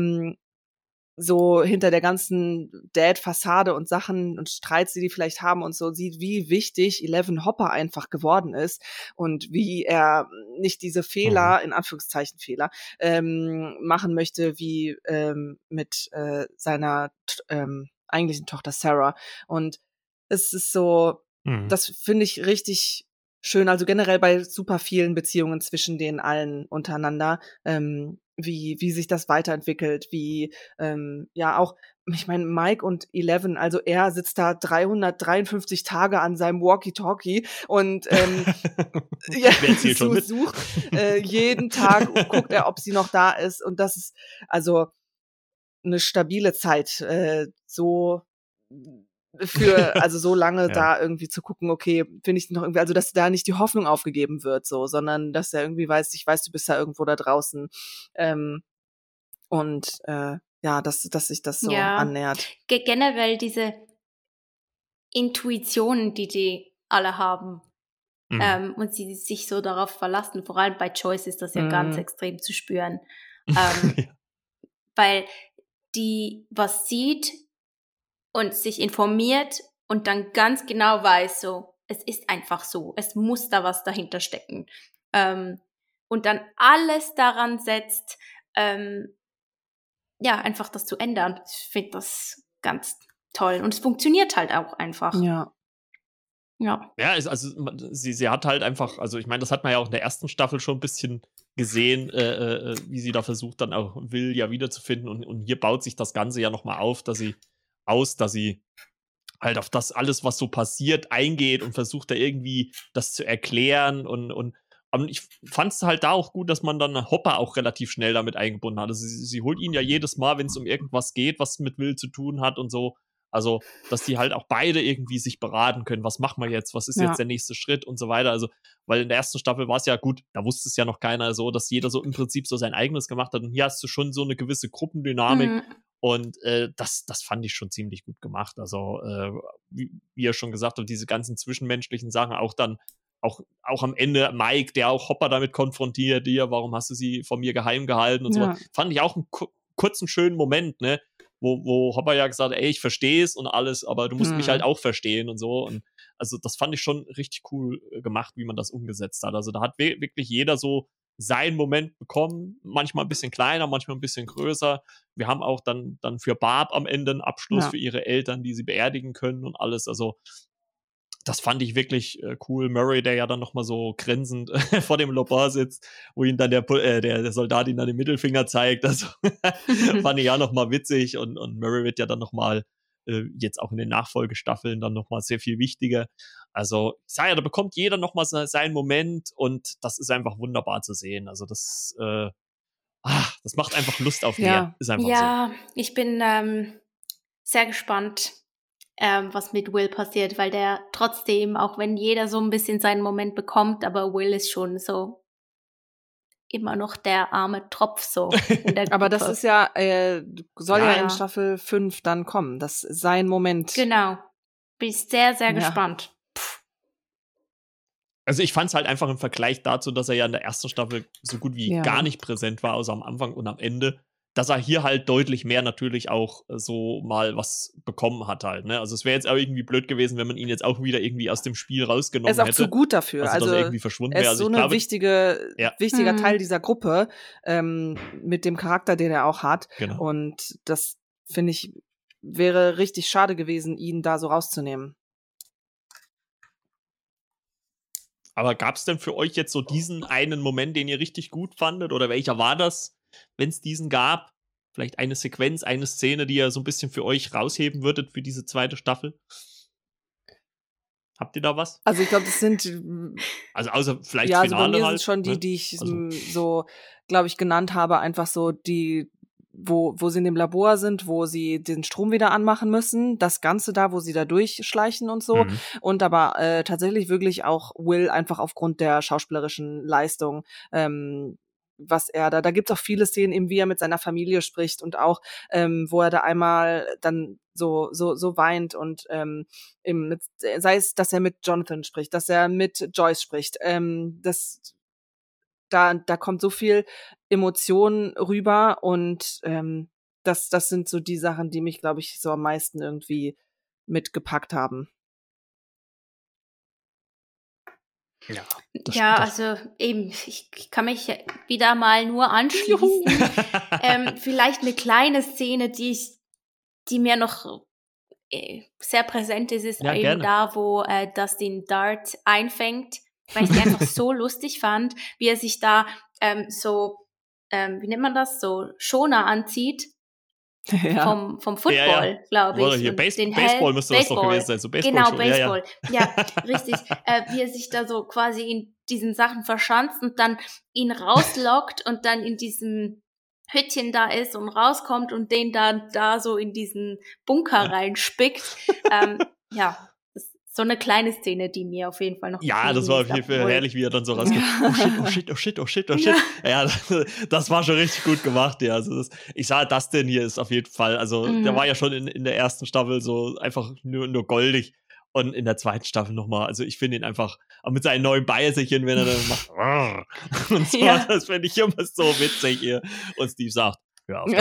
so hinter der ganzen Dad-Fassade und Sachen und Streits, die vielleicht haben und so, sieht, wie wichtig Eleven Hopper einfach geworden ist und wie er nicht diese Fehler, in Anführungszeichen Fehler, machen möchte, wie mit seiner eigentlichen Tochter Sarah. Und es ist so, das finde ich richtig schön, also generell bei super vielen Beziehungen zwischen den allen untereinander, wie sich das weiterentwickelt, wie auch, ich meine, Mike und Eleven, also er sitzt da 353 Tage an seinem Walkie-Talkie und sucht jeden Tag, guckt er, ob sie noch da ist, und das ist also eine stabile Zeit, so lange da irgendwie zu gucken, okay, finde ich noch irgendwie, also dass da nicht die Hoffnung aufgegeben wird, so, sondern dass er irgendwie weiß, du bist ja irgendwo da draußen, dass sich das so annähert. Generell diese Intuitionen, die alle haben, und sie sich so darauf verlassen, vor allem bei Joyce ist das ja ganz extrem zu spüren, weil die was sieht und sich informiert und dann ganz genau weiß, so, es ist einfach so, es muss da was dahinter stecken. Und dann alles daran setzt, einfach das zu ändern. Ich finde das ganz toll. Und es funktioniert halt auch einfach. Ja. Ja, also sie hat halt einfach, also ich meine, das hat man ja auch in der ersten Staffel schon ein bisschen gesehen, wie sie da versucht, dann auch Will ja wiederzufinden. Und hier baut sich das Ganze ja nochmal auf, dass sie halt auf das alles, was so passiert, eingeht und versucht da irgendwie das zu erklären. Und ich fand es halt da auch gut, dass man dann Hopper auch relativ schnell damit eingebunden hat. Also sie holt ihn ja jedes Mal, wenn es um irgendwas geht, was mit Will zu tun hat und so. Also, dass die halt auch beide irgendwie sich beraten können. Was machen wir jetzt? Was ist jetzt der nächste Schritt und so weiter? Also, weil in der ersten Staffel war es ja gut, da wusste es ja noch keiner so, dass jeder so im Prinzip so sein eigenes gemacht hat. Und hier hast du schon so eine gewisse Gruppendynamik. Und das fand ich schon ziemlich gut gemacht. Also, wie ihr schon gesagt habt, diese ganzen zwischenmenschlichen Sachen, auch am Ende Mike, der auch Hopper damit konfrontiert, warum hast du sie von mir geheim gehalten und so. Fand ich auch einen kurzen, schönen Moment, ne? Wo Hopper ja gesagt hat, ey, ich verstehe es und alles, aber du musst mich halt auch verstehen und so. Und also das fand ich schon richtig cool gemacht, wie man das umgesetzt hat. Also da hat wirklich jeder so seinen Moment bekommen, manchmal ein bisschen kleiner, manchmal ein bisschen größer. Wir haben auch dann für Barb am Ende einen Abschluss für ihre Eltern, die sie beerdigen können und alles. Also das fand ich wirklich cool. Murray, der ja dann nochmal so grinsend vor dem Labor sitzt, wo ihn dann der Soldat ihn dann den Mittelfinger zeigt. Also fand ich ja nochmal witzig. Und Murray wird ja dann nochmal jetzt auch in den Nachfolgestaffeln dann nochmal sehr viel wichtiger. Also ich sage ja, da bekommt jeder nochmal seinen Moment und das ist einfach wunderbar zu sehen. Also das macht einfach Lust auf mehr. Ist einfach so. Ich bin sehr gespannt, was mit Will passiert, weil der trotzdem, auch wenn jeder so ein bisschen seinen Moment bekommt, aber Will ist schon so immer noch der arme Tropf so. Aber das ist soll ja in Staffel 5 dann kommen. Das ist sein Moment. Genau. Bin ich sehr, sehr gespannt. Also ich fand es halt einfach im Vergleich dazu, dass er ja in der ersten Staffel so gut wie gar nicht präsent war, außer am Anfang und am Ende, dass er hier halt deutlich mehr natürlich auch so mal was bekommen hat halt, ne? Also es wäre jetzt auch irgendwie blöd gewesen, wenn man ihn jetzt auch wieder irgendwie aus dem Spiel rausgenommen hätte. Er ist auch zu gut dafür. Also dass er irgendwie verschwunden wäre. Er ist so ein wichtiger Teil dieser Gruppe, mit dem Charakter, den er auch hat. Genau. Und das, finde ich, wäre richtig schade gewesen, ihn da so rauszunehmen. Aber gab es denn für euch jetzt so diesen einen Moment, den ihr richtig gut fandet? Oder welcher war das, wenn es diesen gab? Vielleicht eine Sequenz, eine Szene, die ihr so ein bisschen für euch rausheben würdet für diese zweite Staffel? Habt ihr da was? Also ich glaube, das sind also außer vielleicht Finale also bei mir halt, sind schon die ich so, glaube ich, genannt habe, einfach so die, wo sie in dem Labor sind, wo sie den Strom wieder anmachen müssen, das Ganze da, wo sie da durchschleichen und so. Und aber tatsächlich wirklich auch Will einfach aufgrund der schauspielerischen Leistung, was er da gibt's auch viele Szenen, eben wie er mit seiner Familie spricht und auch, wo er da einmal dann so weint und sei es, dass er mit Jonathan spricht, dass er mit Joyce spricht, da kommt so viel Emotion rüber und das sind so die Sachen, die mich, glaube ich, so am meisten irgendwie mitgepackt haben. Also eben, ich kann mich wieder mal nur anschließen. Vielleicht eine kleine Szene, die mir noch sehr präsent ist eben gerne. da, wo Dustin Dart einfängt, weil ich sie einfach so lustig fand, wie er sich da so wie nennt man das, so Schoner anzieht. Ja. Vom Football, glaube ich. Hier Baseball müsste das doch gewesen sein. So Baseball genau, schon. Baseball. Ja, richtig. Wie er sich da so quasi in diesen Sachen verschanzt und dann ihn rauslockt und dann in diesem Hütchen da ist und rauskommt und den dann da so in diesen Bunker reinspickt. Ja, das ist so eine kleine Szene, die mir auf jeden Fall noch ja, das war auf jeden Fall herrlich, wie er dann so rausgeht. Oh shit. Ja, das war schon richtig gut gemacht, ja. Also ich sah, das denn hier ist auf jeden Fall, also der war ja schon in der ersten Staffel so einfach nur goldig. Und in der zweiten Staffel nochmal, also ich finde ihn einfach, auch mit seinen neuen Beißerchen, wenn er dann macht, und so, das finde ich immer so witzig hier. Und Steve sagt, hör auf.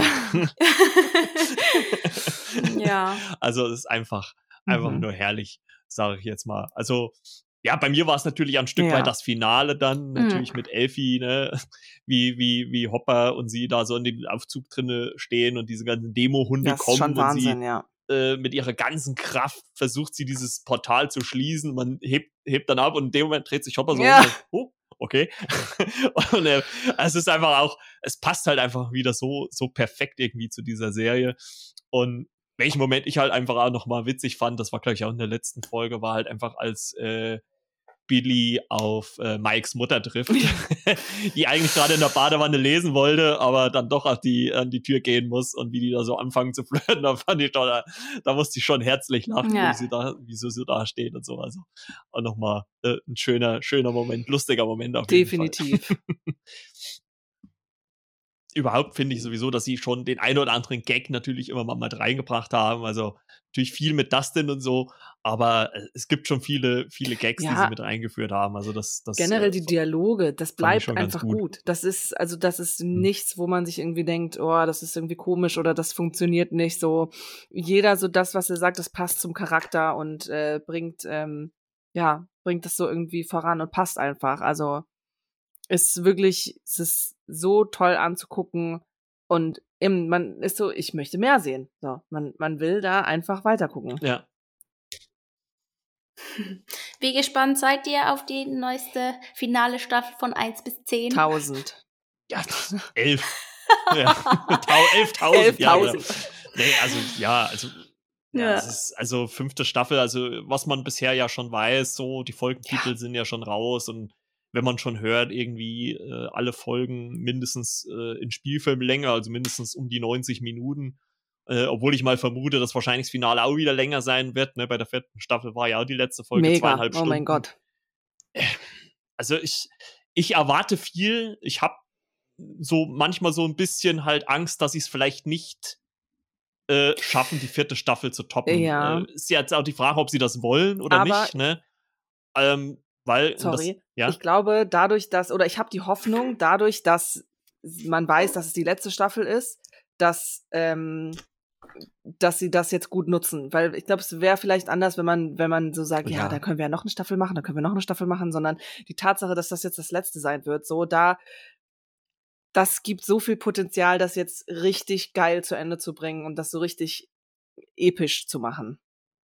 Ja. Also es ist einfach nur herrlich, sage ich jetzt mal. Also ja, bei mir war es natürlich ein Stück weit das Finale dann, natürlich mit Elfie, ne, wie Hopper und sie da so in dem Aufzug drinne stehen und diese ganzen Demo-Hunde kommen schon Wahnsinn, und sie mit ihrer ganzen Kraft versucht sie dieses Portal zu schließen. Man hebt dann ab und in dem Moment dreht sich Hopper so um und, oh, okay. Und es ist einfach auch, es passt halt einfach wieder so perfekt irgendwie zu dieser Serie. Und welchen Moment ich halt einfach auch nochmal witzig fand, das war, glaube ich, auch in der letzten Folge, war halt einfach, als Billy auf Mikes Mutter trifft, die eigentlich gerade in der Badewanne lesen wollte, aber dann doch an die Tür gehen muss, und wie die da so anfangen zu flirten, da fand ich doch, da musste ich schon herzlich lachen, wie sie da steht und so. Also auch nochmal ein schöner Moment, lustiger Moment auf jeden Fall. Definitiv. Überhaupt finde ich sowieso, dass sie schon den einen oder anderen Gag natürlich immer mal mit reingebracht haben. Also natürlich viel mit Dustin und so, aber es gibt schon viele Gags, die sie mit eingeführt haben. Also das generell die Dialoge, das bleibt einfach gut. Das ist nichts, wo man sich irgendwie denkt, oh, das ist irgendwie komisch oder das funktioniert nicht so. Jeder so das, was er sagt, das passt zum Charakter und bringt das so irgendwie voran und passt einfach. Also es ist so toll anzugucken und man ist so, ich möchte mehr sehen. So, man will da einfach weiter gucken. Ja. Wie gespannt seid ihr auf die neueste finale Staffel von 1 bis 10? 1000. Ja, 11. Ja. 11.000. Ja, genau. Nee, es ist also 5. Staffel, also was man bisher ja schon weiß, so die Folgentitel sind ja schon raus, und wenn man schon hört, irgendwie alle Folgen mindestens in Spielfilmlänge, also mindestens um die 90 Minuten, obwohl ich mal vermute, dass wahrscheinlich das Finale auch wieder länger sein wird, ne? Bei der 4. Staffel war ja auch die letzte Folge 2,5 Stunden. Oh mein Gott. Also ich erwarte viel, ich habe so manchmal so ein bisschen halt Angst, dass sie es vielleicht nicht schaffen, die 4. Staffel zu toppen. Ja. Ist jetzt auch die Frage, ob sie das wollen oder nicht, ne? Weil, ich glaube, ich habe die Hoffnung, dadurch, dass man weiß, dass es die letzte Staffel ist, dass sie das jetzt gut nutzen. Weil ich glaube, es wäre vielleicht anders, wenn man so sagt, ja, da können wir ja noch eine Staffel machen, sondern die Tatsache, dass das jetzt das letzte sein wird, so das gibt so viel Potenzial, das jetzt richtig geil zu Ende zu bringen und das so richtig episch zu machen.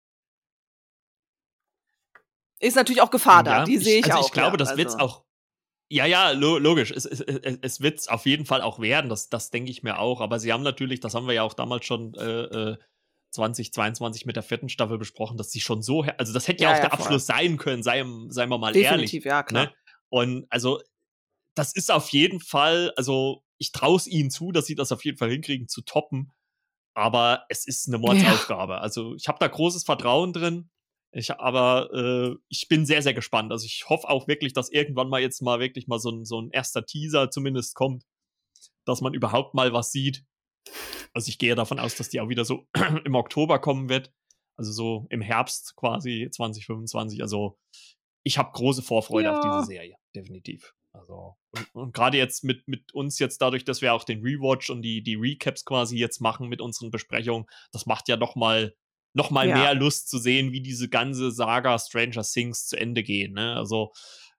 Ist natürlich auch Gefahr da, die sehe ich auch. Ich glaube, das wird's auch. Ja, logisch. Es wird's auf jeden Fall auch werden, das denke ich mir auch. Aber sie haben natürlich, das haben wir ja auch damals schon 2022 mit der 4. Staffel besprochen, dass sie schon so, also das hätte ja auch der Abschluss sein können, seien wir mal ehrlich. Definitiv, ja, klar. Ne? Und also, das ist auf jeden Fall, also ich traue es ihnen zu, dass sie das auf jeden Fall hinkriegen, zu toppen. Aber es ist eine Mordsaufgabe. Ja. Also ich habe da großes Vertrauen drin. Aber ich bin sehr, sehr gespannt. Also ich hoffe auch wirklich, dass irgendwann mal jetzt mal wirklich mal so ein erster Teaser zumindest kommt, dass man überhaupt mal was sieht. Also ich gehe davon aus, dass die auch wieder so im Oktober kommen wird. Also so im Herbst quasi 2025. Also ich habe große Vorfreude auf diese Serie, definitiv. Also und gerade jetzt mit uns jetzt dadurch, dass wir auch den Rewatch und die Recaps quasi jetzt machen mit unseren Besprechungen, das macht ja noch mal mehr Lust zu sehen, wie diese ganze Saga Stranger Things zu Ende geht, ne? Also,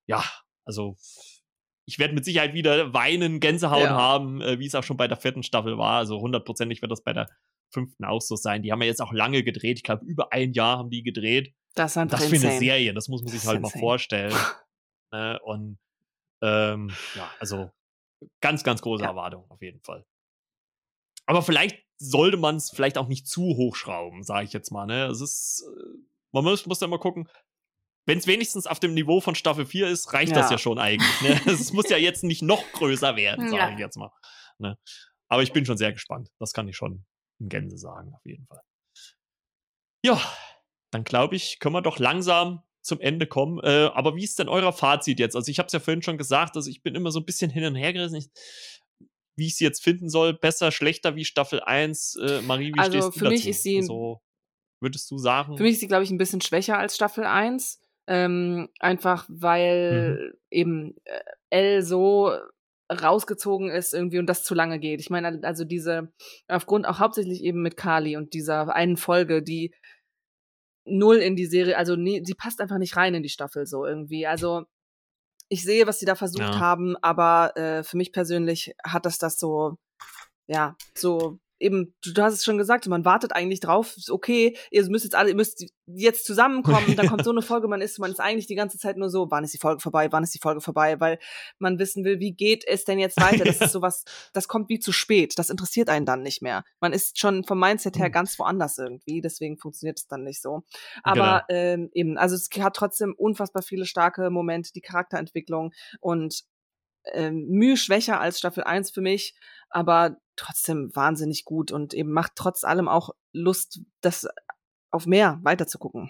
ich werde mit Sicherheit wieder weinen, Gänsehaut haben, wie es auch schon bei der 4. Staffel war. Also 100%ig wird das bei der 5. auch so sein. Die haben ja jetzt auch lange gedreht. Ich glaube, über ein Jahr haben die gedreht. Das für eine Serie, das muss man sich halt mal vorstellen. Und also ganz, ganz große Erwartungen auf jeden Fall. Aber vielleicht sollte man es vielleicht auch nicht zu hochschrauben, sage ich jetzt mal. Ne? Es ist, man muss ja mal gucken, wenn es wenigstens auf dem Niveau von Staffel 4 ist, reicht das ja schon eigentlich. Ne? Es muss ja jetzt nicht noch größer werden, sage ich jetzt mal. Ne? Aber ich bin schon sehr gespannt. Das kann ich schon in Gänze sagen, auf jeden Fall. Ja, dann glaube ich, können wir doch langsam zum Ende kommen. Aber wie ist denn euer Fazit jetzt? Also ich habe es ja vorhin schon gesagt, also ich bin immer so ein bisschen hin und her gerissen, wie ich sie jetzt finden soll. Besser, schlechter wie Staffel 1. Marie, wie stehst du dazu? Also für mich ist sie, würdest du sagen? Für mich ist sie, glaube ich, ein bisschen schwächer als Staffel 1. Einfach weil eben Elle so rausgezogen ist irgendwie und das zu lange geht. Ich meine, also aufgrund auch hauptsächlich eben mit Carly und dieser einen Folge, die null in die Serie, also sie passt einfach nicht rein in die Staffel so irgendwie. Also ich sehe, was sie da versucht haben, aber für mich persönlich hat das so, so eben, du hast es schon gesagt, man wartet eigentlich drauf, okay, ihr müsst jetzt zusammenkommen, dann kommt so eine Folge, man ist eigentlich die ganze Zeit nur so, wann ist die Folge vorbei, weil man wissen will, wie geht es denn jetzt weiter? Das ist sowas, das kommt wie zu spät, das interessiert einen dann nicht mehr. Man ist schon vom Mindset her ganz woanders irgendwie, deswegen funktioniert es dann nicht so. Aber eben, also es hat trotzdem unfassbar viele starke Momente, die Charakterentwicklung und Mühe schwächer als Staffel 1 für mich, aber trotzdem wahnsinnig gut und eben macht trotz allem auch Lust, das auf mehr weiterzugucken.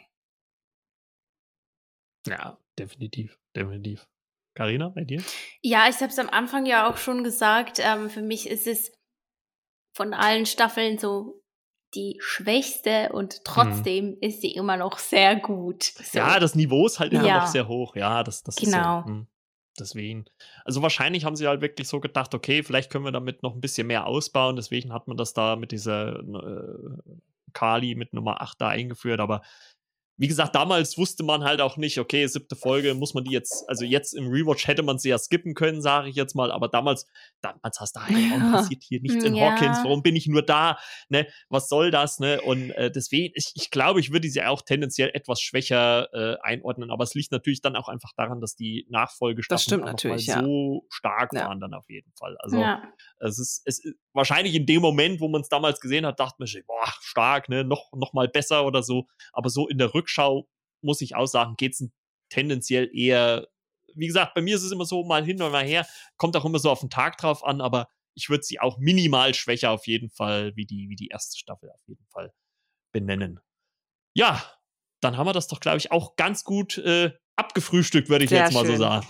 Ja, definitiv. Carina, bei dir? Ja, ich habe es am Anfang ja auch schon gesagt, für mich ist es von allen Staffeln so die schwächste und trotzdem ist sie immer noch sehr gut. So. Ja, das Niveau ist halt immer noch sehr hoch. Ja, das genau. Ist so. Deswegen. Also wahrscheinlich haben sie halt wirklich so gedacht, okay, vielleicht können wir damit noch ein bisschen mehr ausbauen. Deswegen hat man das da mit dieser Carly mit Nummer 8 da eingeführt. Aber wie gesagt, damals wusste man halt auch nicht, okay, 7. Folge, muss man die jetzt, also jetzt im Rewatch hätte man sie ja skippen können, sage ich jetzt mal, aber damals hast du halt, warum passiert hier nichts in Hawkins, warum bin ich nur da, ne, was soll das, ne, und deswegen, ich glaube, ich würde sie auch tendenziell etwas schwächer einordnen, aber es liegt natürlich dann auch einfach daran, dass die Nachfolgestaffeln auch mal so stark waren dann auf jeden Fall, also es ist wahrscheinlich in dem Moment, wo man es damals gesehen hat, dachte man sich, boah, stark, ne, noch mal besser oder so, aber so in der Rückschau, muss ich auch sagen, geht es tendenziell eher, wie gesagt, bei mir ist es immer so, mal hin und mal her, kommt auch immer so auf den Tag drauf an, aber ich würde sie auch minimal schwächer auf jeden Fall, wie die erste Staffel auf jeden Fall benennen. Ja, dann haben wir das doch, glaube ich, auch ganz gut abgefrühstückt, würde ich jetzt mal so sagen.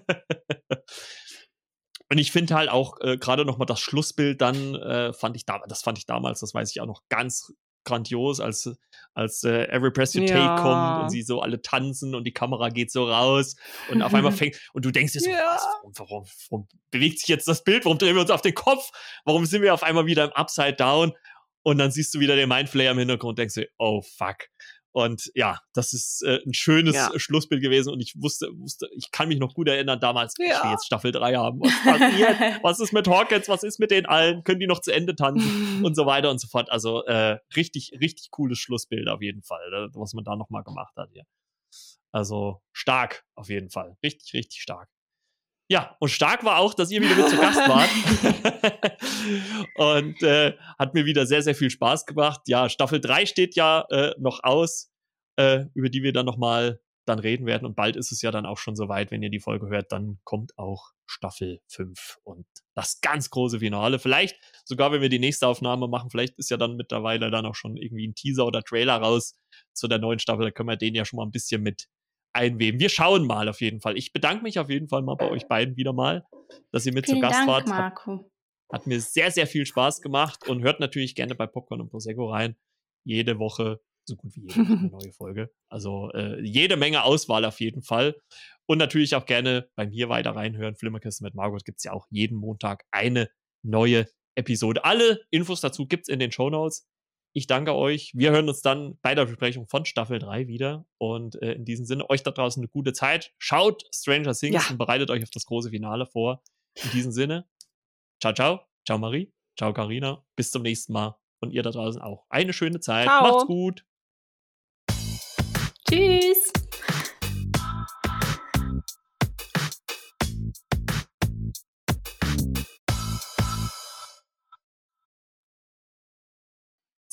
Und ich finde halt auch gerade noch mal das Schlussbild dann fand ich damals, das weiß ich auch noch, ganz grandios, als Every Breath You Take kommt und sie so alle tanzen und die Kamera geht so raus und auf einmal fängt, und du denkst dir so, warum bewegt sich jetzt das Bild, warum drehen wir uns auf den Kopf, warum sind wir auf einmal wieder im Upside Down und dann siehst du wieder den Mindflayer im Hintergrund und denkst dir, oh fuck. Und ja, das ist ein schönes Schlussbild gewesen und ich wusste, ich kann mich noch gut erinnern damals, ich will jetzt Staffel 3 haben. Was passiert? Was ist mit Hawkins? Was ist mit den allen? Können die noch zu Ende tanzen? Und so weiter und so fort. Also richtig, richtig cooles Schlussbild auf jeden Fall, was man da nochmal gemacht hat hier. Also stark auf jeden Fall. Richtig, richtig stark. Ja, und stark war auch, dass ihr wieder mit zu Gast wart. Und hat mir wieder sehr, sehr viel Spaß gemacht. Ja, Staffel 3 steht ja noch aus, über die wir dann nochmal dann reden werden. Und bald ist es ja dann auch schon soweit, wenn ihr die Folge hört, dann kommt auch Staffel 5 und das ganz große Finale. Vielleicht sogar, wenn wir die nächste Aufnahme machen, vielleicht ist ja dann mittlerweile dann auch schon irgendwie ein Teaser oder Trailer raus zu der neuen Staffel. Da können wir den ja schon mal ein bisschen mit einweben. Wir schauen mal auf jeden Fall. Ich bedanke mich auf jeden Fall mal bei euch beiden wieder mal, dass ihr mit zu Gast wart. Marco. Hat mir sehr, sehr viel Spaß gemacht und hört natürlich gerne bei Popcorn und Prosecco rein. Jede Woche, so gut wie jede Woche eine neue Folge. Also jede Menge Auswahl auf jeden Fall. Und natürlich auch gerne bei mir weiter reinhören. Flimmerkiste mit Margot gibt es ja auch jeden Montag eine neue Episode. Alle Infos dazu gibt es in den Shownotes. Ich danke euch. Wir hören uns dann bei der Besprechung von Staffel 3 wieder. Und in diesem Sinne, euch da draußen eine gute Zeit. Schaut Stranger Things und bereitet euch auf das große Finale vor. In diesem Sinne, ciao, ciao. Ciao, Marie. Ciao, Carina. Bis zum nächsten Mal. Und ihr da draußen auch. Eine schöne Zeit. Ciao. Macht's gut. Tschüss.